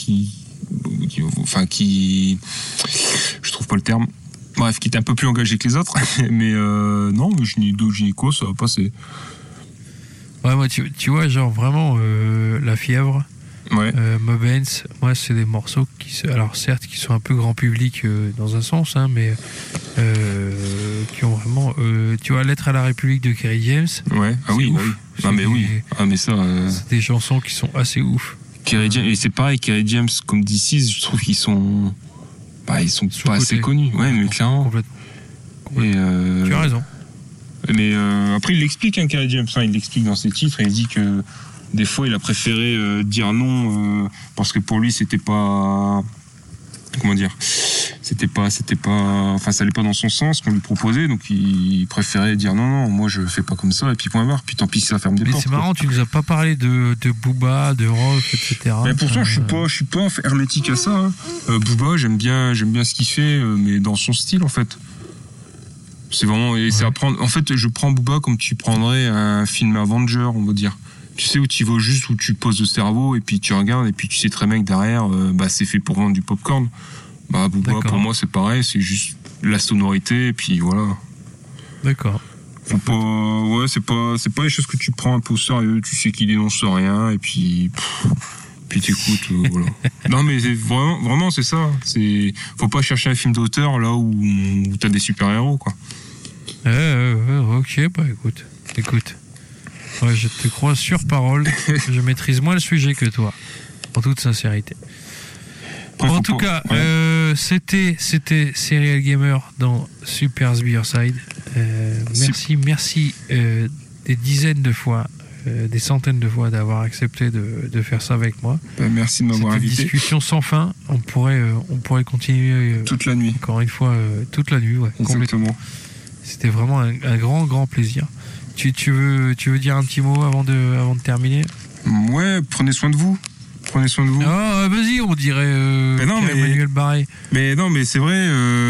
je trouve pas le terme. Bref, qui étaient un peu plus engagées que les autres, mais non, Doc Gineco ça va passer. Ouais, moi tu vois, genre vraiment La Fièvre. Ouais. Mobens, moi c'est des morceaux alors certes qui sont un peu grand public dans un sens, hein, mais qui ont vraiment, tu vois, Lettre à la République de Kerry James. Ouais. Ah oui, ouf. Ah mais oui. Ah mais ça. C'est des chansons qui sont assez ouf. Kerry James, et c'est pareil, Kerry James comme D6, je trouve qu'ils sont pas assez connus. Ouais, mais clairement. Complètement. Tu as raison. Mais après il l'explique, hein, Kerry James. Il l'explique dans ses titres et il dit que des fois, il a préféré dire non parce que pour lui, c'était pas. Comment dire? Enfin, ça allait pas dans son sens qu'on lui proposait, donc il préférait dire non, moi je fais pas comme ça, et puis point barre. Puis tant pis si ça ferme des portes. Mais c'est marrant, tu nous as pas parlé de Booba, de Rof, etc. Mais pourtant, je suis pas hermétique à ça. Hein. Booba, j'aime bien ce qu'il fait, mais dans son style en fait. C'est vraiment, c'est à prendre. En fait, je prends Booba comme tu prendrais un film Avenger, on va dire. Tu sais, où tu vas juste, où tu poses le cerveau et puis tu regardes et puis tu sais très bien que derrière c'est fait pour vendre du popcorn. Booba, pour moi c'est pareil, c'est juste la sonorité et puis voilà. D'accord. Faut pas, c'est pas les choses que tu prends un peu au sérieux, tu sais qu'il dénonce rien et puis t'écoutes, voilà. Non mais c'est vraiment c'est ça, faut pas chercher un film d'auteur là où t'as des super héros, quoi. Ok, écoute. Ouais, je te crois sur parole. Je maîtrise moins le sujet que toi. En toute sincérité. En tout cas, c'était Serial Gamer dans Super Beerside. Merci des dizaines de fois, des centaines de fois d'avoir accepté de faire ça avec moi. Merci de m'avoir invité. C'était une discussion sans fin. On pourrait continuer toute la nuit. Encore une fois, toute la nuit. Ouais, exactement. C'était vraiment un grand plaisir. Tu veux dire un petit mot avant de terminer? Ouais, prenez soin de vous. Ah, vas-y, on dirait Emmanuel Barré. Mais non, mais c'est vrai.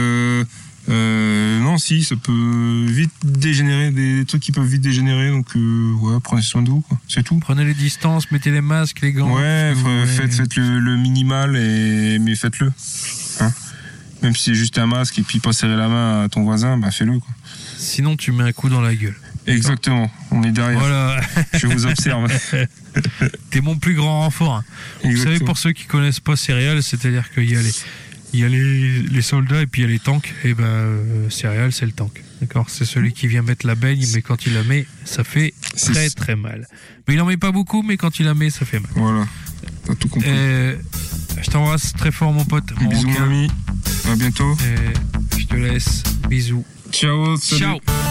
Non, si, ça peut vite dégénérer, des trucs qui peuvent vite dégénérer. Donc, ouais, prenez soin de vous, quoi. C'est tout. Prenez les distances, mettez les masques, les gants. Ouais, faites le minimal, mais faites-le. Hein, même si c'est juste un masque et puis pas serrer la main à ton voisin, bah fais-le, quoi. Sinon, tu mets un coup dans la gueule. Exactement, on est derrière. Voilà. Je vous observe. T'es mon plus grand renfort. Hein. Vous savez, pour ceux qui connaissent pas Serial, c'est-à-dire qu'il y a les soldats et puis il y a les tanks. Et Serial, c'est le tank. D'accord, c'est celui qui vient mettre la baigne, mais quand il la met, ça fait très mal. Mais il en met pas beaucoup, mais quand il la met, ça fait mal. Voilà, t'as tout compris. Je t'embrasse très fort, mon pote. Bisous, mon ami. À bientôt. Je te laisse. Bisous. Ciao. Salut. Ciao.